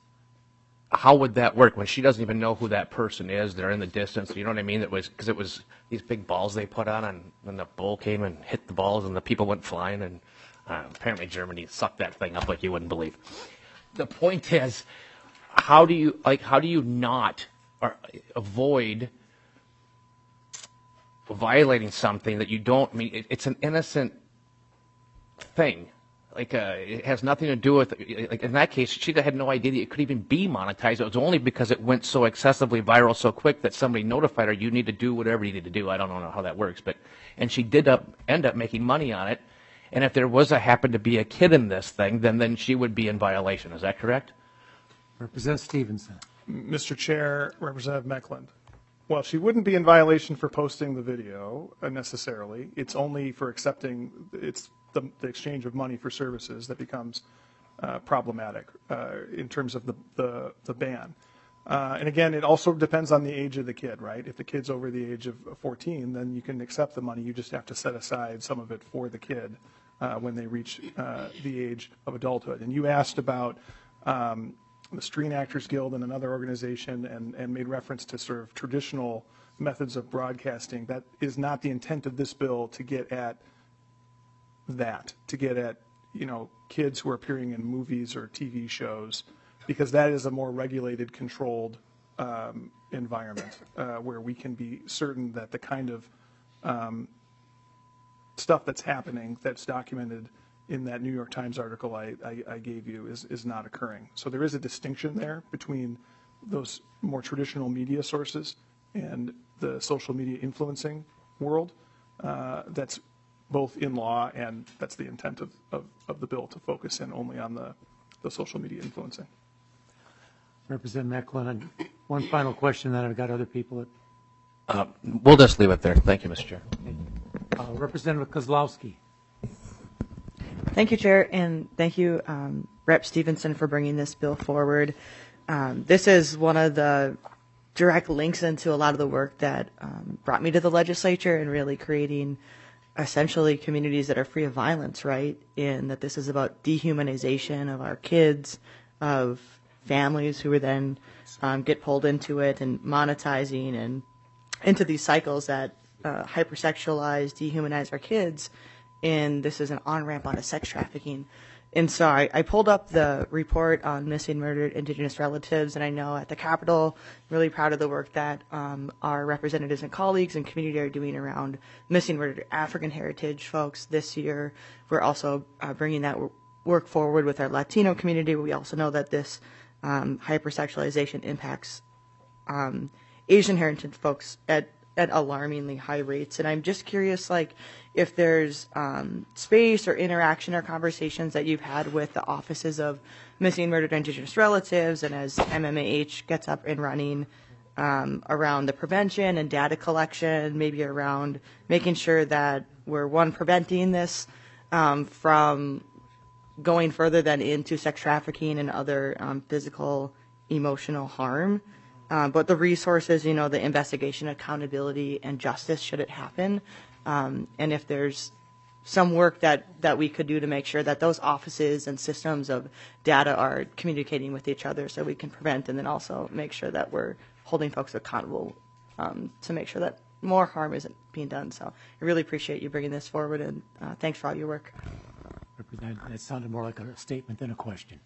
how would that work when she doesn't even know who that person is? They're in the distance. You know what I mean? Because it was these big balls they put on, and when the bull came and hit the balls, and the people went flying, and apparently Germany sucked that thing up like you wouldn't believe. The point is, how do you not avoid violating something that you don't? It's an innocent thing. It has nothing to do with, in that case, she had no idea that it could even be monetized. It was only because it went so excessively viral so quick that somebody notified her, you need to do whatever you need to do. I don't know how that works, and she did end up making money on it. And if there happened to be a kid in this thing, then she would be in violation. Is that correct? Representative Stevenson. Mr. Chair, Representative Meckland. Well, she wouldn't be in violation for posting the video necessarily. It's only for accepting the exchange of money for services that becomes problematic in terms of the ban. And again, it also depends on the age of the kid, right? If the kid's over the age of 14, then you can accept the money. You just have to set aside some of it for the kid when they reach the age of adulthood. And you asked about the Screen Actors Guild and another organization and made reference to sort of traditional methods of broadcasting. That is not the intent of this bill to get at that, to get at, you know, kids who are appearing in movies or TV shows, because that is a more regulated, controlled environment where we can be certain that the kind of stuff that's happening, that's documented in that New York Times article I gave you, is not occurring. So there is a distinction there between those more traditional media sources and the social media influencing world that's both in law, and that's the intent of the bill, to focus in only on the social media influencing. Representative McClellan, one final question, then I've got other people. We'll just leave it there. Thank you, Mr. Chair. Representative Kozlowski. Thank you, Chair, and thank you, Rep. Stevenson, for bringing this bill forward. This is one of the direct links into a lot of the work that brought me to the legislature and really creating essentially communities that are free of violence, right? And that this is about dehumanization of our kids, of families who are then get pulled into it and monetizing and into these cycles that hypersexualize, dehumanize our kids. And this is an on-ramp onto sex trafficking. And so I pulled up the report on missing, murdered Indigenous relatives, and I know at the Capitol, really proud of the work that our representatives and colleagues and community are doing around missing, murdered African heritage folks this year. We're also bringing that work forward with our Latino community. We also know that this hypersexualization impacts Asian heritage folks at alarmingly high rates. And I'm just curious, like, if there's space or interaction or conversations that you've had with the offices of missing, murdered Indigenous relatives, and as MMAH gets up and running around the prevention and data collection, maybe around making sure that we're, one, preventing this from going further than into sex trafficking and other physical, emotional harm. But the resources, you know, the investigation, accountability, and justice should it happen. And if there's some work that we could do to make sure that those offices and systems of data are communicating with each other so we can prevent, and then also make sure that we're holding folks accountable to make sure that more harm isn't being done. So I really appreciate you bringing this forward, and thanks for all your work. Representative, that sounded more like a statement than a question.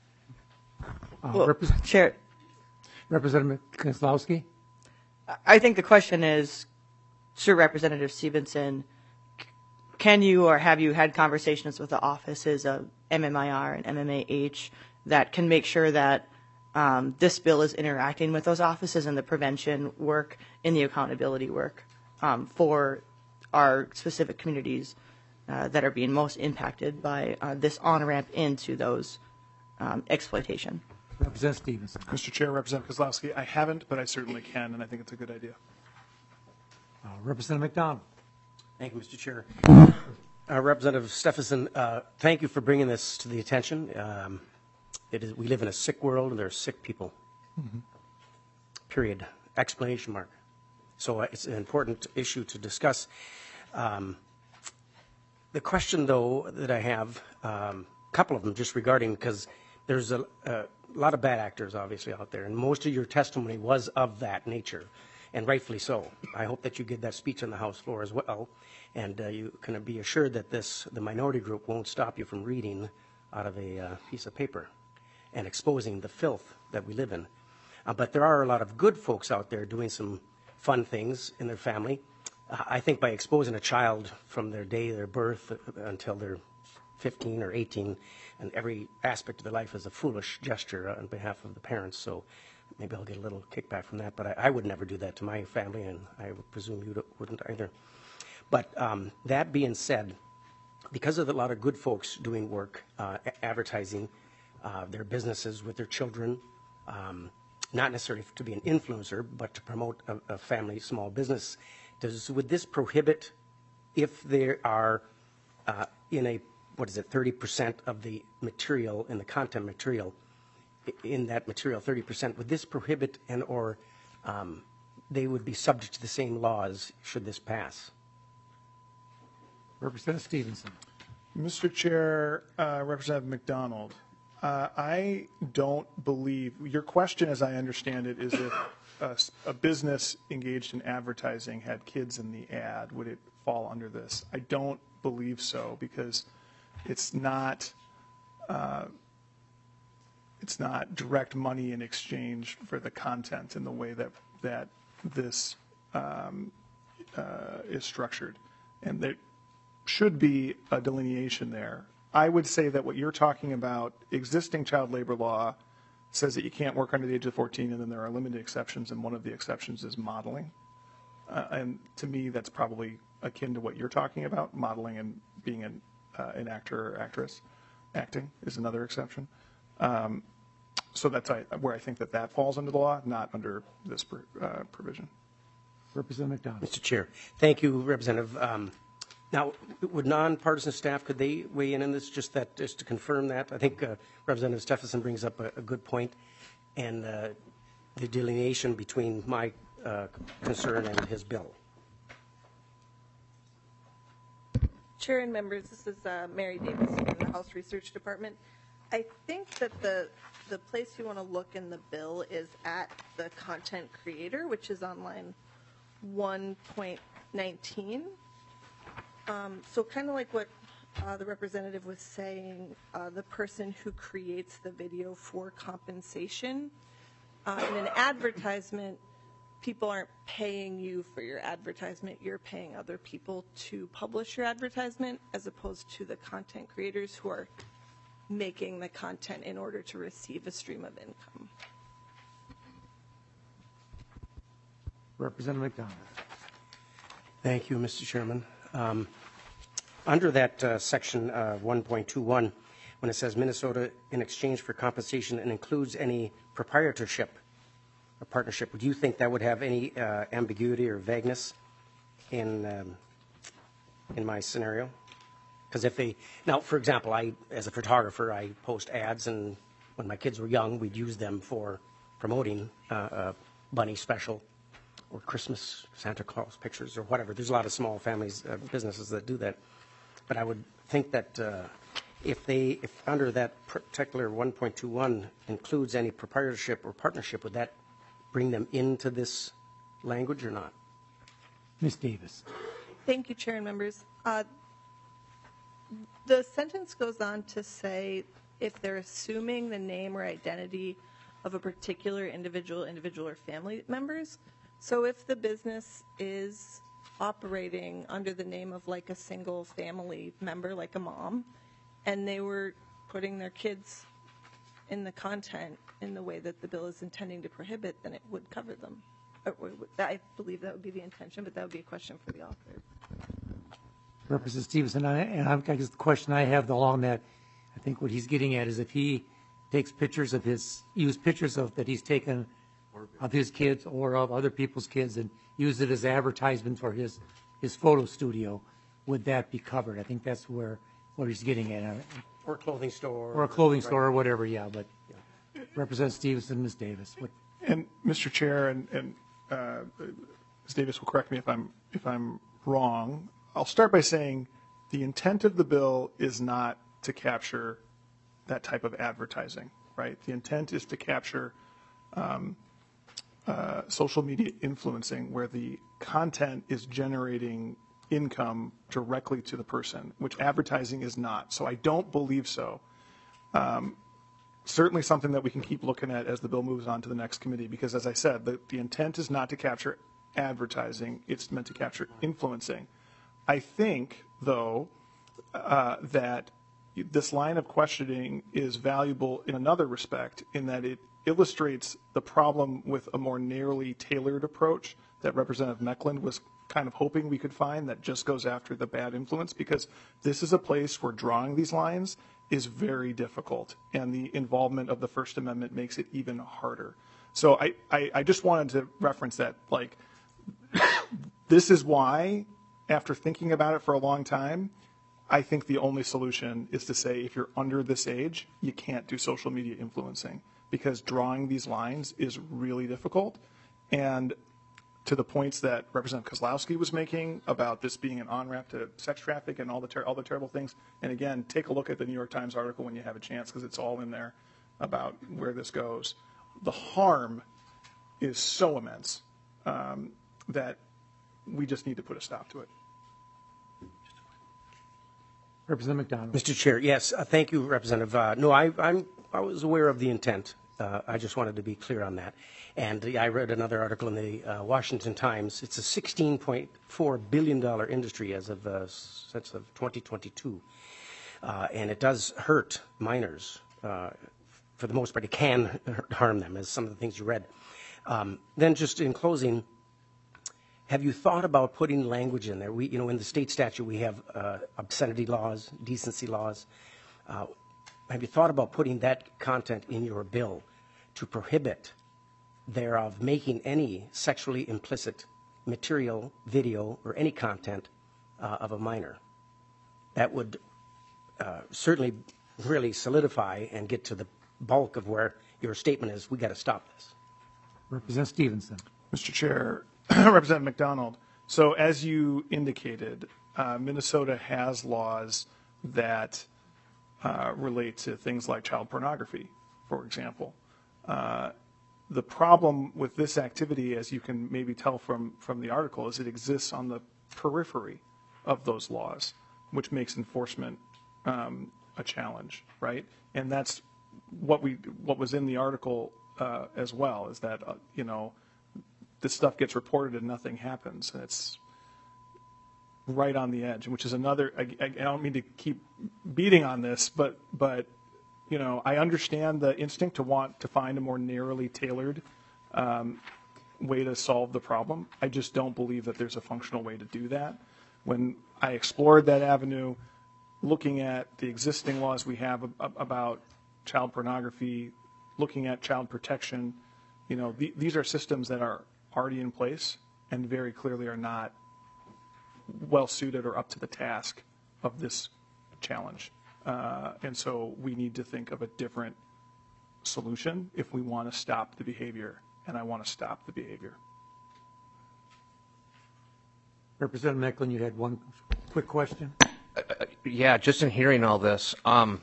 Chair. Representative Kozlowski? I think the question is, Sir Representative Stevenson, can you or have you had conversations with the offices of MMIR and MMAH that can make sure that this bill is interacting with those offices and the prevention work and the accountability work for our specific communities that are being most impacted by this on-ramp into those exploitation? Representative Stevenson. Mr. Chair, Representative Kozlowski, I haven't, but I certainly can, and I think it's a good idea. Representative McDonald. Thank you, Mr. Chair. Representative Stephenson, thank you for bringing this to the attention. We live in a sick world, and there are sick people. Mm-hmm. Period. Explanation mark. So it's an important issue to discuss. The question, though, that I have, a couple of them just regarding, because there's a lot of bad actors, obviously, out there, and most of your testimony was of that nature, and rightfully so. I hope that you give that speech on the House floor as well, and you can be assured that the minority group won't stop you from reading out of a piece of paper and exposing the filth that we live in. But there are a lot of good folks out there doing some fun things in their family. I think by exposing a child from their day of their birth until they're 15 or 18, and every aspect of their life is a foolish gesture on behalf of the parents. So maybe I'll get a little kickback from that, but I would never do that to my family, and I would presume you wouldn't either. But that being said, because of a lot of good folks doing work, advertising their businesses with their children, not necessarily to be an influencer, but to promote a family small business, would this prohibit, if there are in a 30% of the material, in the content material, in that material, 30%, would this prohibit or they would be subject to the same laws should this pass? Representative Stevenson. Mr. Chair, Representative McDonald, I don't believe, your question as I understand it is if a business engaged in advertising had kids in the ad, would it fall under this? I don't believe so because it's not direct money in exchange for the content in the way that this is structured. And there should be a delineation there. I would say that what you're talking about, existing child labor law says that you can't work under the age of 14, and then there are limited exceptions, and one of the exceptions is modeling. And to me, that's probably akin to what you're talking about, modeling and being an actor or actress. Acting is another exception. So that's where I think that falls under the law, not under this provision. Representative McDonald. Mr. Chair, thank you, Representative. Now, would nonpartisan staff, could they weigh in on this, just to confirm that? I think Representative Stephenson brings up a good point, and the delineation between my concern and his bill. Chair and members, this is Mary Davis from the House Research Department. I think that the place you want to look in the bill is at the content creator, which is on line 1.19. So kind of like what the representative was saying, the person who creates the video for compensation. In an advertisement, people aren't paying you for your advertisement. You're paying other people to publish your advertisement, as opposed to the content creators who are making the content in order to receive a stream of income. Representative McDonald. Thank you, Mr. Chairman. Under that section 1.21, when it says Minnesota in exchange for compensation and includes any proprietorship or partnership, would you think that would have any ambiguity or vagueness in my scenario? Because if they, now, for example, as a photographer, I post ads, and when my kids were young, we'd use them for promoting a bunny special or Christmas Santa Claus pictures or whatever. There's a lot of small families, businesses that do that. But I would think that if under that particular 1.21 includes any proprietorship or partnership, would that bring them into this language or not? Ms. Davis. Thank you, Chair and members. The sentence goes on to say if they're assuming the name or identity of a particular individual or family members. So if the business is operating under the name of like a single family member, like a mom, and they were putting their kids in the content in the way that the bill is intending to prohibit, then it would cover them. I believe that would be the intention, but that would be a question for the author. Representative Stevenson, and I guess the question I have along that, I think what he's getting at is if he takes pictures of use pictures that he's taken of his kids or of other people's kids and use it as advertisement for his photo studio, would that be covered? I think that's where he's getting at. Or a clothing store. Or a clothing store or whatever, yeah. But Representative Stevenson, Ms. Davis. And Mr. Chair, and Ms. Davis will correct me if I'm wrong. I'll start by saying the intent of the bill is not to capture that type of advertising, right? The intent is to capture social media influencing, where the content is generating income directly to the person, which advertising is not. So I don't believe so. Certainly something that we can keep looking at as the bill moves on to the next committee, because as I said, the intent is not to capture advertising. It's meant to capture influencing. I think, though, that this line of questioning is valuable in another respect, in that it illustrates the problem with a more narrowly tailored approach that Representative Meckland was kind of hoping we could find, that just goes after the bad influence, because this is a place where drawing these lines is very difficult, and the involvement of the First Amendment makes it even harder. So I just wanted to reference that, like, this is why, after thinking about it for a long time, I think the only solution is to say if you're under this age, you can't do social media influencing, because drawing these lines is really difficult. And to the points that Representative Kozlowski was making about this being an on-ramp to sex traffic and all the terrible things. And again, take a look at the New York Times article when you have a chance, because it's all in there about where this goes. The harm is so immense that we just need to put a stop to it. Representative McDonald. Mr. Chair, yes, thank you, Representative. No, I was aware of the intent. I just wanted to be clear on that. And I read another article in the Washington Times. It's a $16.4 billion industry as of since of 2022, and it does hurt minors. For the most part, it can harm them, as some of the things you read. Then, just in closing, have you thought about putting language in there? In the state statute, we have obscenity laws, decency laws. Have you thought about putting that content in your bill to prohibit thereof making any sexually implicit material, video, or any content of a minor? That would certainly really solidify and get to the bulk of where your statement is, we got to stop this. Representative Stevenson. Mr. Chair, Representative McDonald, so as you indicated, Minnesota has laws that relate to things like child pornography, for example. The problem with this activity, as you can maybe tell from the article, is it exists on the periphery of those laws, which makes enforcement a challenge, right? And that's what was in the article as well, is that this stuff gets reported and nothing happens, and it's right on the edge, which is another. I don't mean to keep beating on this, but I understand the instinct to want to find a more narrowly tailored way to solve the problem. I just don't believe that there's a functional way to do that. When I explored that avenue, looking at the existing laws we have about child pornography, looking at child protection, these are systems that are already in place and very clearly are not well suited or up to the task of this challenge. And so we need to think of a different solution if we want to stop the behavior, and I want to stop the behavior. Representative Mecklen, you had one quick question. Yeah, just in hearing all this,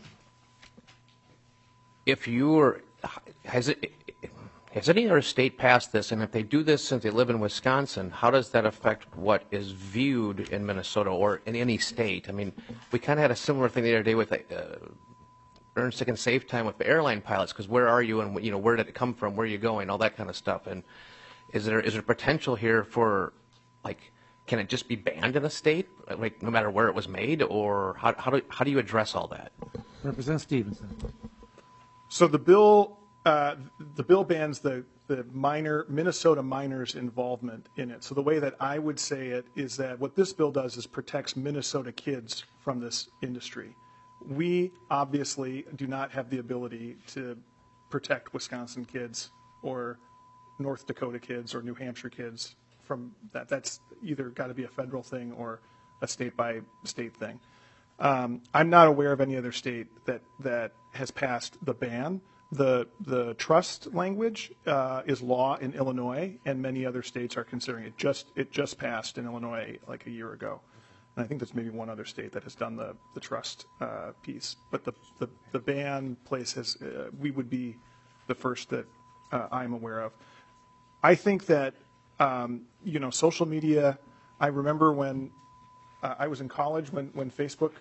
if you were, has any other state passed this? And if they do this since they live in Wisconsin, how does that affect what is viewed in Minnesota or in any state? I mean, we kind of had a similar thing the other day with earn sick and safe time with the airline pilots, because where are you and where did it come from, where are you going, all that kind of stuff. And is there potential here for, like, can it just be banned in a state, like no matter where it was made, or how do you address all that? Representative Stevenson. So the bill bans the Minnesota minors' involvement in it. So the way that I would say it is that what this bill does is protects Minnesota kids from this industry. We obviously do not have the ability to protect Wisconsin kids or North Dakota kids or New Hampshire kids from that. That's either got to be a federal thing or a state-by-state thing. I'm not aware of any other state that has passed the ban. The trust language is law in Illinois, and many other states are considering it. It just passed in Illinois like a year ago, and I think there's maybe one other state that has done the trust piece. But the ban place has we would be the first that I'm aware of. I think that social media. I remember when I was in college when Facebook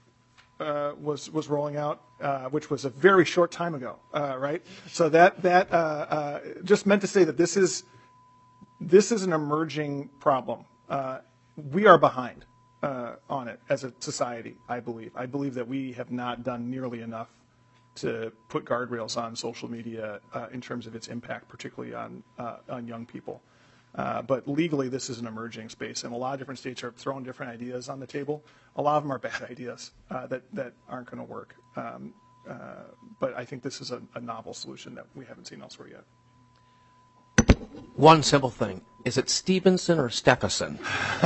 was rolling out, which was a very short time ago, right? So that just meant to say that this is an emerging problem. We are behind on it as a society, I believe. I believe that we have not done nearly enough to put guardrails on social media in terms of its impact, particularly on young people. But legally, this is an emerging space, and a lot of different states are throwing different ideas on the table. A lot of them are bad ideas that aren't going to work. But I think this is a novel solution that we haven't seen elsewhere yet. One simple thing. Is it Stevenson or Stephenson?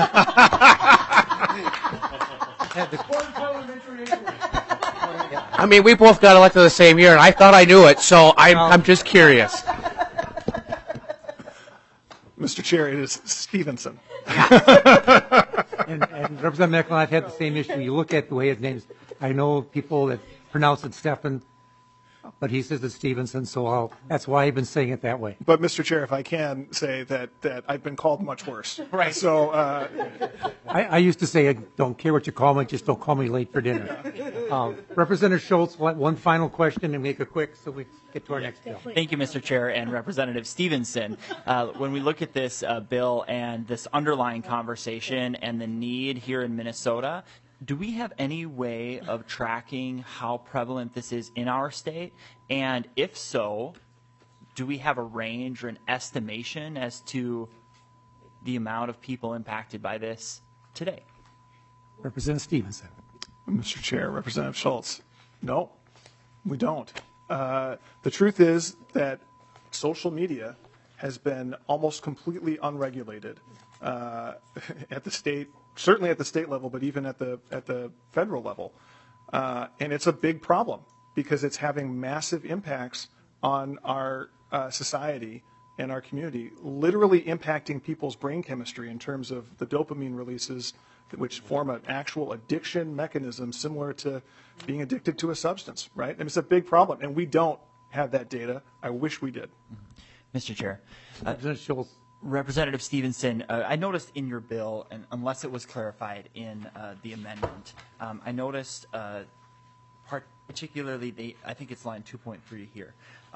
I mean, we both got elected the same year, and I thought I knew it, so I'm just curious. Mr. Chair, it is Stevenson. And Representative Mecklen, I've had the same issue. You look at the way his name's, I know people that pronounce it Stefan, but he says it's Stevenson, so that's why I've been saying it that way. But, Mr. Chair, if I can say that I've been called much worse. Right. So I used to say, I don't care what you call me, just don't call me late for dinner. Representative Schultz, one final question and make it quick so we get to our next bill. Thank you, Mr. Chair and Representative Stevenson. When we look at this bill and this underlying conversation and the need here in Minnesota, do we have any way of tracking how prevalent this is in our state? And if so, do we have a range or an estimation as to the amount of people impacted by this today? Representative Stevenson. Mr. Chair, Representative Schultz, no, we don't. The truth is that social media has been almost completely unregulated at the state, certainly at the state level, but even at the federal level. And it's a big problem because it's having massive impacts on our society and our community, literally impacting people's brain chemistry in terms of the dopamine releases, which form an actual addiction mechanism similar to being addicted to a substance, right? And it's a big problem, and we don't have that data. I wish we did. Mr. Chair. Representative Schultz. Representative Stevenson, I noticed in your bill, and unless it was clarified in the amendment, I noticed particularly, I think it's line 2.3 here.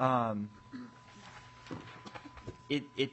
It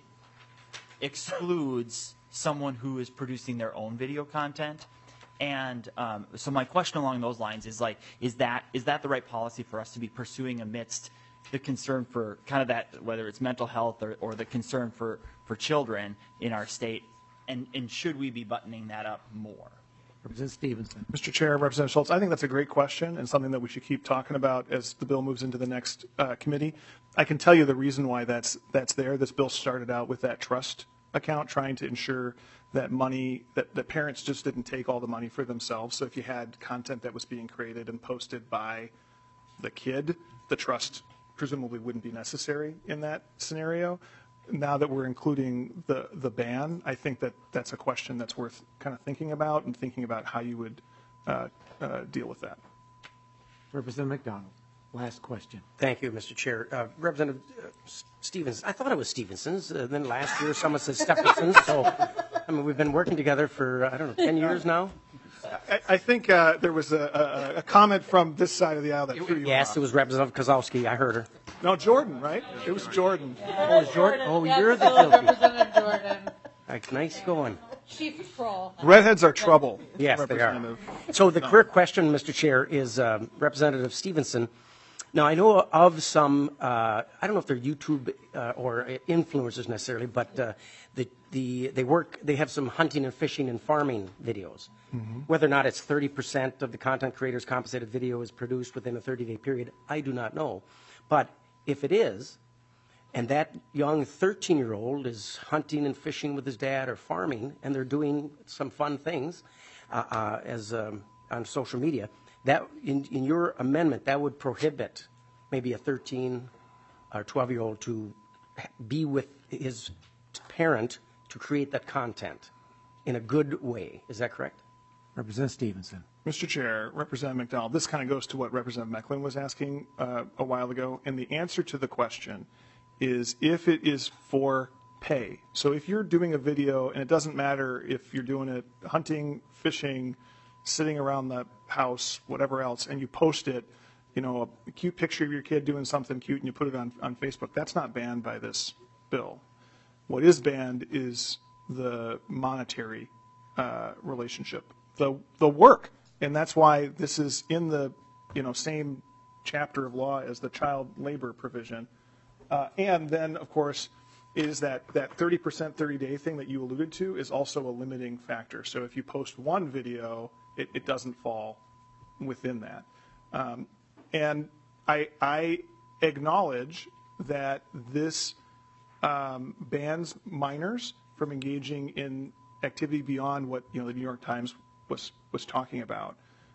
excludes someone who is producing their own video content. And so my question along those lines is is that the right policy for us to be pursuing amidst the concern for kind of that, whether it's mental health or the concern for children in our state, and should we be buttoning that up more? Representative Stevenson. Mr. Chair, Representative Schultz, I think that's a great question and something that we should keep talking about as the bill moves into the next committee. I can tell you the reason why that's there. This bill started out with that trust account, trying to ensure that money, that parents just didn't take all the money for themselves. So if you had content that was being created and posted by the kid, the trust presumably wouldn't be necessary in that scenario. Now that we're including the ban, I think that's a question that's worth kind of thinking about and thinking about how you would deal with that. Representative McDonald, last question. Thank you, Mr. Chair. Representative Stevens, I thought it was Stevenson's. Then last year someone said Stephenson's. So, I mean, we've been working together for, 10 years now. I think there was a comment from this side of the aisle that threw you Yes, off. it was Representative Kozlowski. I heard her. No, Jordan, right? It was Jordan. Oh, it was Jordan? Oh, you're the guilty. Representative Jordan. Nice going. Chief troll. Redheads are trouble. Yes, they are. So the clear question, Mr. Chair, is Representative Stevenson. Now, I know of some, I don't know if they're YouTube or influencers necessarily, but they have some hunting and fishing and farming videos. Mm-hmm. Whether or not it's 30% of the content creator's compensated video is produced within a 30-day period, I do not know. But if it is, and that young 13-year-old is hunting and fishing with his dad or farming, and they're doing some fun things on social media, that in your amendment, that would prohibit maybe a 13 or 12-year-old to be with his parent to create that content in a good way. Is that correct? Representative Stevenson. Mr. Chair, Representative McDonald, this kind of goes to what Representative Mecklen was asking a while ago, and the answer to the question is if it is for pay. So if you're doing a video, and it doesn't matter if you're doing it hunting, fishing, sitting around the house, whatever else, and you post it, a cute picture of your kid doing something cute, and you put it on Facebook, that's not banned by this bill. What is banned is the monetary relationship, the work. And that's why this is in the same chapter of law as the child labor provision. And then, of course, is that 30% 30-day thing that you alluded to is also a limiting factor. So if you post one video, it doesn't fall within that. And I acknowledge that this bans minors from engaging in activity beyond what the New York Times was talking about.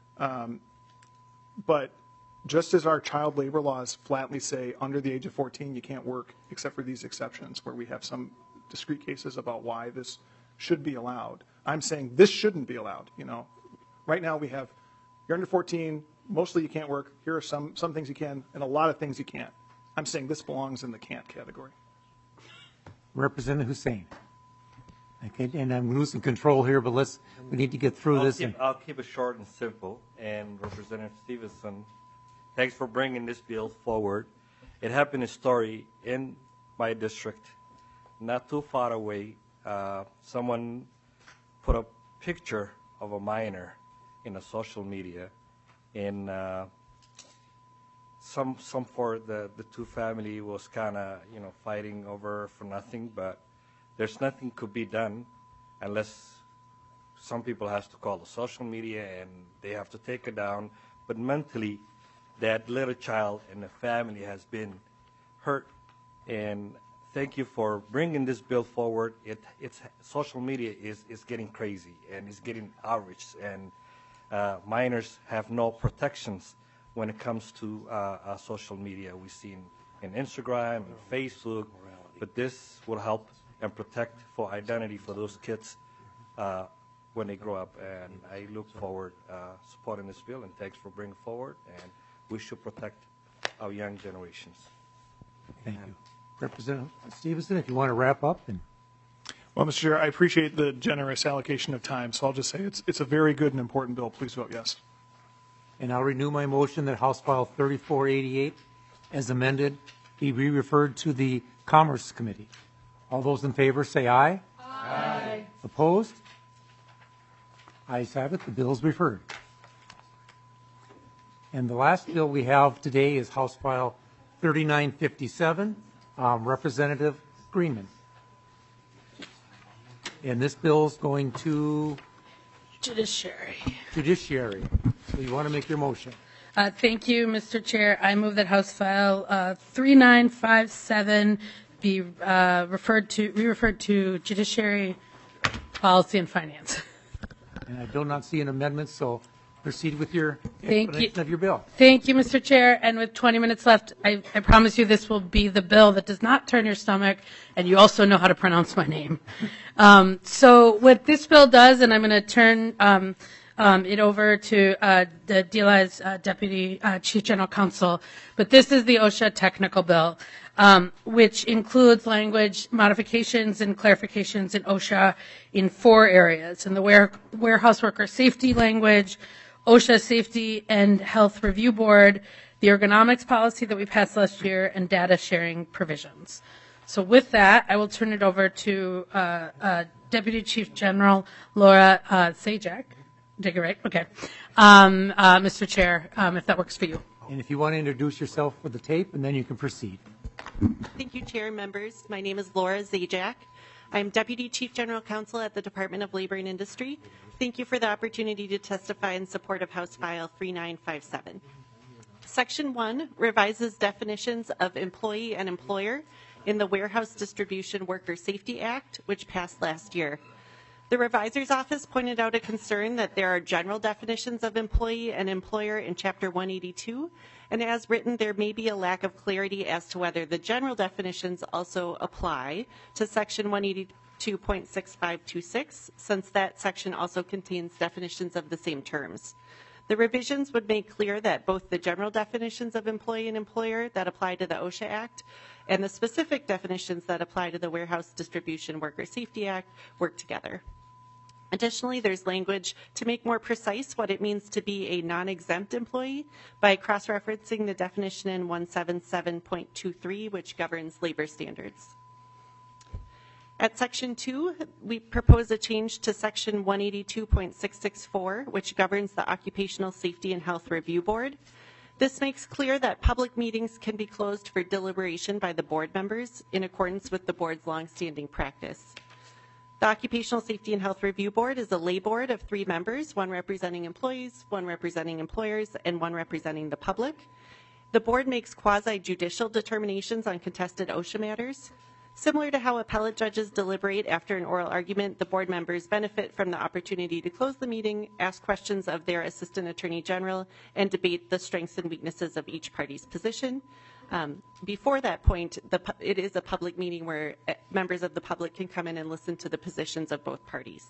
But just as our child labor laws flatly say under the age of 14 you can't work except for these exceptions where we have some discrete cases about why this should be allowed. I'm saying this shouldn't be allowed. Right now we have, you're under 14, mostly you can't work. Here are some things you can, and a lot of things you can't. I'm saying this belongs in the can't category. Representative Hussein. Okay, and I'm losing control here, but we need to get through this. I'll keep it short and simple. And Representative Stevenson, thanks for bringing this bill forward. It happened a story in my district, not too far away. Someone put a picture of a minor in a social media, and some for the two family was kind of fighting over for nothing, but there's nothing could be done unless some people has to call the social media and they have to take it down. But mentally, that little child and the family has been hurt. And thank you for bringing this bill forward. It's social media is getting crazy and it's getting outraged, and minors have no protections when it comes to social media. We've seen in Instagram and Facebook, but this will help and protect for identity for those kids when they grow up. And I look forward supporting this bill, and thanks for bringing forward. And we should protect our young generations. Thank you. Representative Stevenson, if you want to wrap up. Well, Mr. Chair, I appreciate the generous allocation of time, so I'll just say it's a very good and important bill. Please vote yes. And I'll renew my motion that House File 3488, as amended, be re-referred to the Commerce Committee. All those in favor say aye. Aye. Opposed? Ayes have it. The bill is referred. And the last bill we have today is House File 3957, Representative Greenman. And this bill is going to Judiciary. Judiciary. So you want to make your motion? Thank you, Mr. Chair. I move that House File 3957 be re-referred to Judiciary, Policy, and Finance. And I do not see an amendment, so proceed with your explanation of your bill. Thank you, Mr. Chair. And with 20 minutes left, I promise you this will be the bill that does not turn your stomach, and you also know how to pronounce my name. So what this bill does, and I'm going to turn it over to the DLI's Deputy Chief General Counsel, but this is the OSHA technical bill, which includes language modifications and clarifications in OSHA in 4 areas: in the warehouse worker safety language, OSHA Safety and Health Review Board, the ergonomics policy that we passed last year, and data sharing provisions. So with that, I will turn it over to Deputy Chief General Laura Zajac. Did I get it right? Okay. Mr. Chair, if that works for you. And if you want to introduce yourself for the tape, and then you can proceed. Thank you, Chair and members. My name is Laura Zajac. I'm Deputy Chief General Counsel at the Department of Labor and Industry. Thank you for the opportunity to testify in support of House File 3957. Section 1 revises definitions of employee and employer in the Warehouse Distribution Worker Safety Act, which passed last year. The Revisor's Office pointed out a concern that there are general definitions of employee and employer in Chapter 182, and as written, there may be a lack of clarity as to whether the general definitions also apply to Section 182.6526, since that section also contains definitions of the same terms. The revisions would make clear that both the general definitions of employee and employer that apply to the OSHA Act and the specific definitions that apply to the Warehouse Distribution Worker Safety Act work together. Additionally, there's language to make more precise what it means to be a non-exempt employee by cross-referencing the definition in 177.23, which governs labor standards. At Section 2, we propose a change to Section 182.664, which governs the Occupational Safety and Health Review Board. This makes clear that public meetings can be closed for deliberation by the board members in accordance with the board's longstanding practice. The Occupational Safety and Health Review Board is a lay board of 3 members, 1 representing employees, 1 representing employers, and 1 representing the public. The board makes quasi-judicial determinations on contested OSHA matters. Similar to how appellate judges deliberate after an oral argument, the board members benefit from the opportunity to close the meeting, ask questions of their Assistant Attorney General, and debate the strengths and weaknesses of each party's position. Before that point, it is a public meeting where members of the public can come in and listen to the positions of both parties.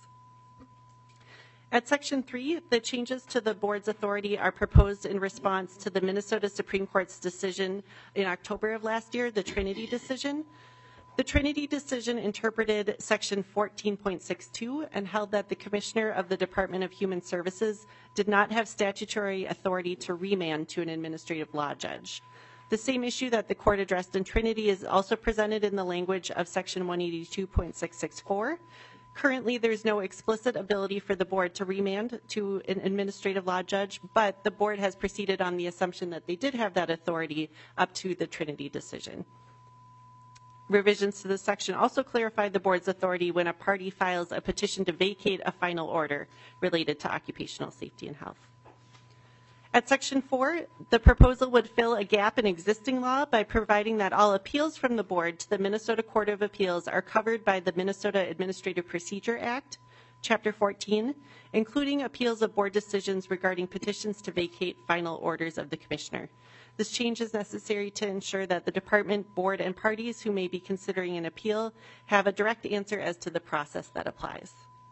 At Section 3, the changes to the board's authority are proposed in response to the Minnesota Supreme Court's decision in October of last year, the Trinity decision. The Trinity decision interpreted Section 14.62 and held that the Commissioner of the Department of Human Services did not have statutory authority to remand to an administrative law judge. The same issue that the court addressed in Trinity is also presented in the language of Section 182.664. Currently, there's no explicit ability for the board to remand to an administrative law judge, but the board has proceeded on the assumption that they did have that authority up to the Trinity decision. Revisions to this section also clarify the board's authority when a party files a petition to vacate a final order related to occupational safety and health. At Section 4, the proposal would fill a gap in existing law by providing that all appeals from the board to the Minnesota Court of Appeals are covered by the Minnesota Administrative Procedure Act, Chapter 14, including appeals of board decisions regarding petitions to vacate final orders of the commissioner. This change is necessary to ensure that the department, board, and parties who may be considering an appeal have a direct answer as to the process that applies.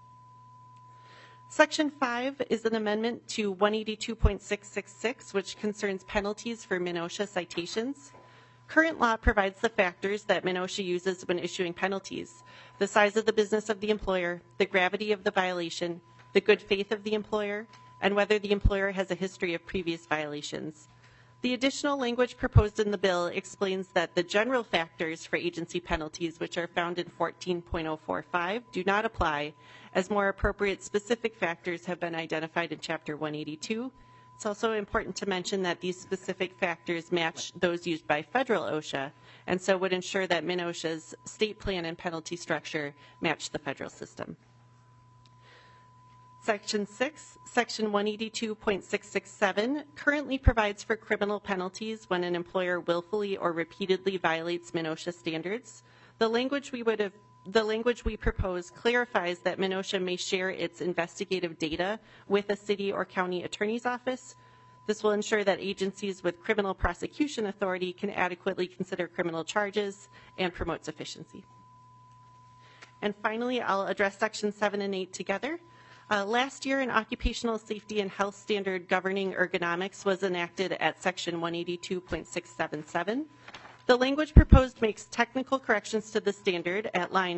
Section 5 is an amendment to 182.666, which concerns penalties for MNOSHA citations. Current law provides the factors that MNOSHA uses when issuing penalties: the size of the business of the employer, the gravity of the violation, the good faith of the employer, and whether the employer has a history of previous violations. The additional language proposed in the bill explains that the general factors for agency penalties, which are found in 14.045, do not apply, as more appropriate specific factors have been identified in Chapter 182. It's also important to mention that these specific factors match those used by federal OSHA, and so would ensure that MNOSHA's state plan and penalty structure match the federal system. Section 6, Section 182.667 currently provides for criminal penalties when an employer willfully or repeatedly violates MNOSHA standards. The language we propose clarifies that MNOSHA may share its investigative data with a city or county attorney's office. This will ensure that agencies with criminal prosecution authority can adequately consider criminal charges and promotes efficiency. And finally, I'll address Sections 7 and 8 together. Last year, an occupational safety and health standard governing ergonomics was enacted at Section 182.677. The language proposed makes technical corrections to the standard at line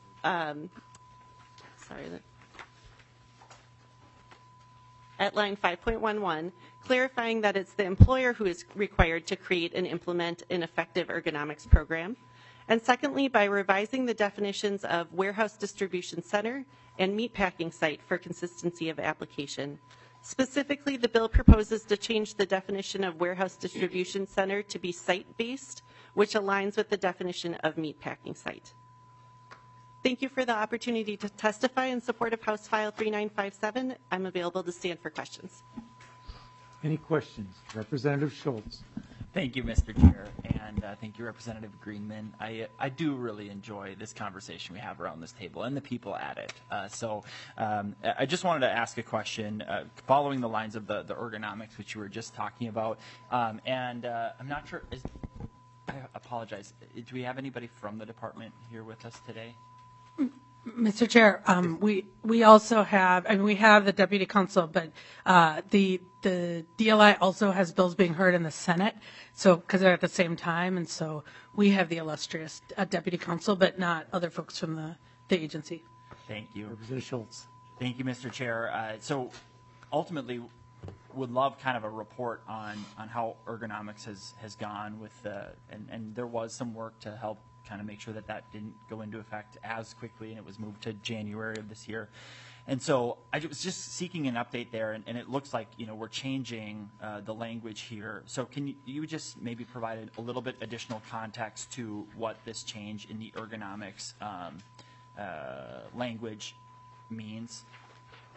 5.11, clarifying that it's the employer who is required to create and implement an effective ergonomics program. And secondly, by revising the definitions of warehouse distribution center and meatpacking site for consistency of application. Specifically, the bill proposes to change the definition of warehouse distribution center to be site-based, which aligns with the definition of meatpacking site. Thank you for the opportunity to testify in support of House File 3957. I'm available to stand for questions. Any questions? Representative Schultz. Thank you, Mr. Chair, and thank you, Representative Greenman. I do really enjoy this conversation we have around this table and the people at it. So I just wanted to ask a question following the lines of the ergonomics, which you were just talking about. And I'm not sure, I apologize, do we have anybody from the department here with us today? Mr. Chair, we also have, I mean, we have the deputy counsel, but the DLI also has bills being heard in the Senate, so because they're at the same time, and so we have the illustrious deputy counsel, but not other folks from the agency. Thank you. Representative Schultz. Thank you, Mr. Chair. So ultimately, would love kind of a report on how ergonomics has gone with and there was some work to help kind of make sure that didn't go into effect as quickly, and it was moved to January of this year. And so I was just seeking an update there, and it looks like, you know, we're changing the language here. So can you just maybe provide a little bit additional context to what this change in the ergonomics language means?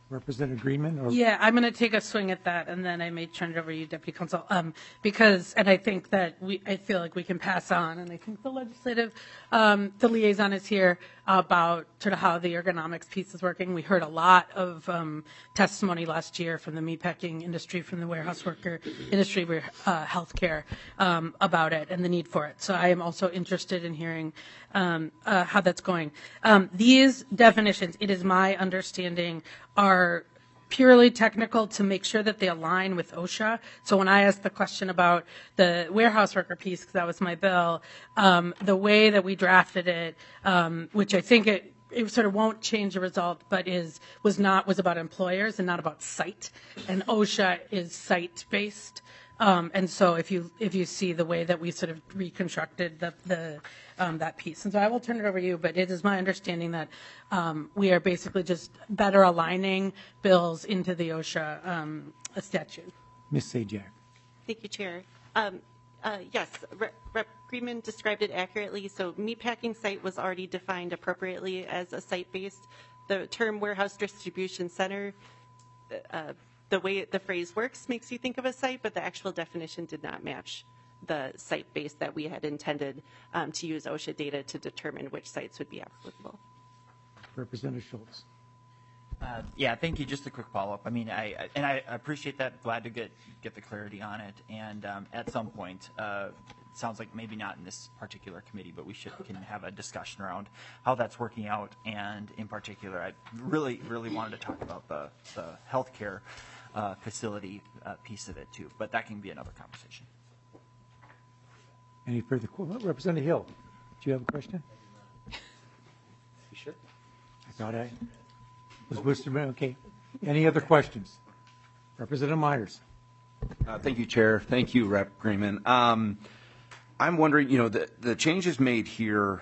Representative Greenman? Or Yeah, I'm going to take a swing at that, and then I may turn it over to you, Deputy Counsel, because, and I think that I feel like we can pass on, and I think the legislative, the liaison is here about sort of how the ergonomics piece is working. We heard a lot of testimony last year from the meatpacking industry, from the warehouse worker industry, healthcare, about it and the need for it. So I am also interested in hearing how that's going. These definitions, it is my understanding, are purely technical to make sure that they align with OSHA. So when I asked the question about the warehouse worker piece, because that was my bill, the way that we drafted it, which I think it sort of won't change the result, but was about employers and not about site. And OSHA is site based. And so if you see the way that we sort of reconstructed that piece, and so I will turn it over to you. But it is my understanding that we are basically just better aligning bills into the OSHA statute. Ms. Sajak. Thank you, Chair. Yes, Rep. Greenman described it accurately. So meatpacking site was already defined appropriately as a site-based. The term warehouse distribution center, the way the phrase works makes you think of a site, but the actual definition did not match the site base that we had intended to use OSHA data to determine which sites would be applicable. Representative Schultz. Yeah, thank you. Just a quick follow-up. I mean, I appreciate that. Glad to get the clarity on it. And at some point, it sounds like maybe not in this particular committee, but we can have a discussion around how that's working out. And in particular, I really wanted to talk about the healthcare facility piece of it too. But that can be another conversation. Any further questions? Representative Hill, do you have a question? You sure? I thought I was Worcester. Okay. Any other questions? Representative Myers. Thank you, Chair. Thank you, Rep. Greenman. I'm wondering, the changes made here,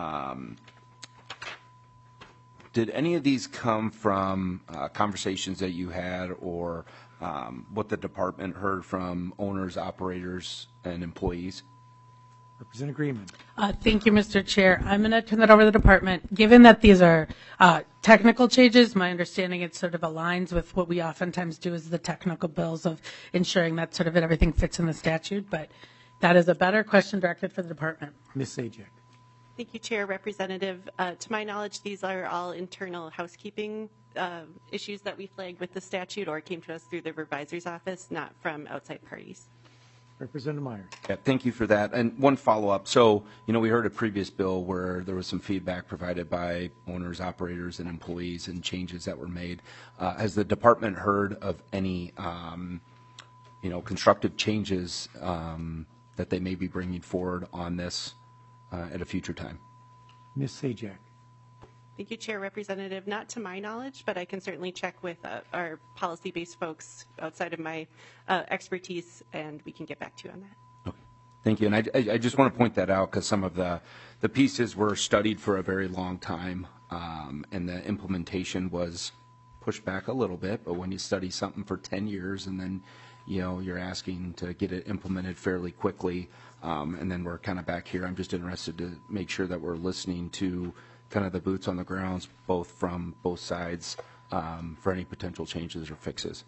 did any of these come from conversations that you had or what the department heard from owners, operators, and employees? Representative Greenman. Thank you, Mr. Chair. I'm going to turn that over to the department. Given that these are technical changes, my understanding it sort of aligns with what we oftentimes do is the technical bills of ensuring that sort of everything fits in the statute. But that is a better question directed for the department. Ms. Sajak. Thank you, Chair. Representative, to my knowledge, these are all internal housekeeping issues that we flagged with the statute or came to us through the revisor's office, not from outside parties. Representative Myers. Yeah, thank you for that. And one follow-up. So, we heard a previous bill where there was some feedback provided by owners, operators, and employees and changes that were made. Has the department heard of any, constructive changes that they may be bringing forward on this at a future time? Ms. Sajak. Thank you, Chair. Representative, not to my knowledge, but I can certainly check with our policy-based folks outside of my expertise, and we can get back to you on that. Okay. Thank you. And I just want to point that out because some of the pieces were studied for a very long time, and the implementation was pushed back a little bit. But when you study something for 10 years and then, you're asking to get it implemented fairly quickly, and then we're kind of back here, I'm just interested to make sure that we're listening to kind of the boots on the grounds, both from both sides, for any potential changes or fixes.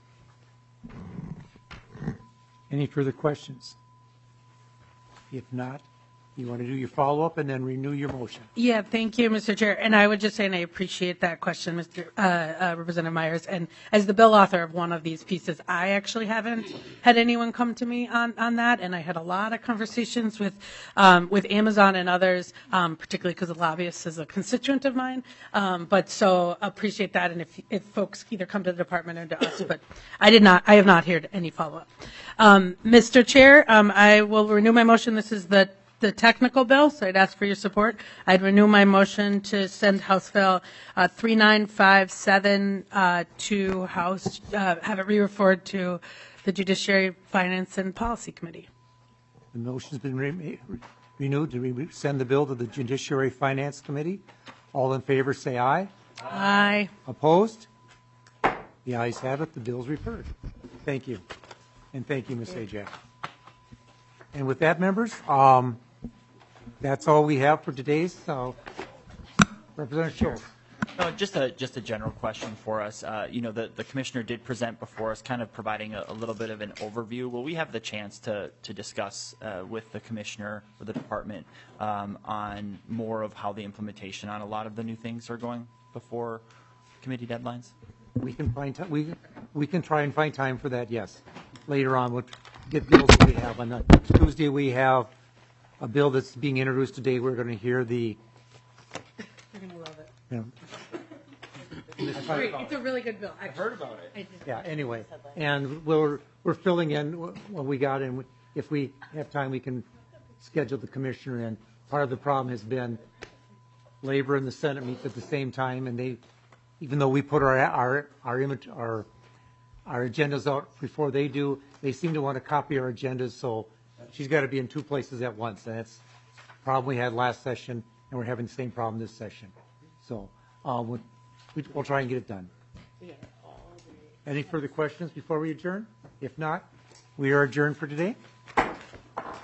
Any further questions? If not, you want to do your follow-up and then renew your motion. Yeah, thank you, Mr. Chair. And I would just say, and I appreciate that question, Mr. Representative Myers. And as the bill author of one of these pieces, I actually haven't had anyone come to me on that. And I had a lot of conversations with Amazon and others, particularly because the lobbyist is a constituent of mine. But so appreciate that. And if folks either come to the department or to us, but I have not heard any follow-up. Mr. Chair, I will renew my motion. This is the technical bill, so I'd ask for your support. I'd renew my motion to send House Bill 3957 to House, have it re-referred to the Judiciary, Finance, and Policy Committee. The motion's been renewed to send the bill to the Judiciary, Finance Committee. All in favor, say aye. Aye. Opposed? The ayes have it. The bill is referred. Thank you. And thank you, Ms. Sajak. And with that, members, that's all we have for today's. Representative Schultz. No, just a general question for us. The commissioner did present before us, kind of providing a little bit of an overview. Will we have the chance to discuss with the commissioner or the department on more of how the implementation on a lot of the new things are going before committee deadlines? We can find we can try and find time for that. Yes, later on we'll get bills that we have. On Tuesday we have a bill that's being introduced today. We're going to hear the. You're going to love it. Yeah. It's a really good bill. I've heard about it. Yeah. Anyway, and we're filling in what we got, and if we have time, we can schedule the commissioner in. Part of the problem has been labor and the Senate meet at the same time, and they, even though we put our agendas out before they do, they seem to want to copy our agendas. So she's got to be in two places at once, and that's the problem we had last session, and we're having the same problem this session. So we'll try and get it done. Any further questions before we adjourn? If not, we are adjourned for today.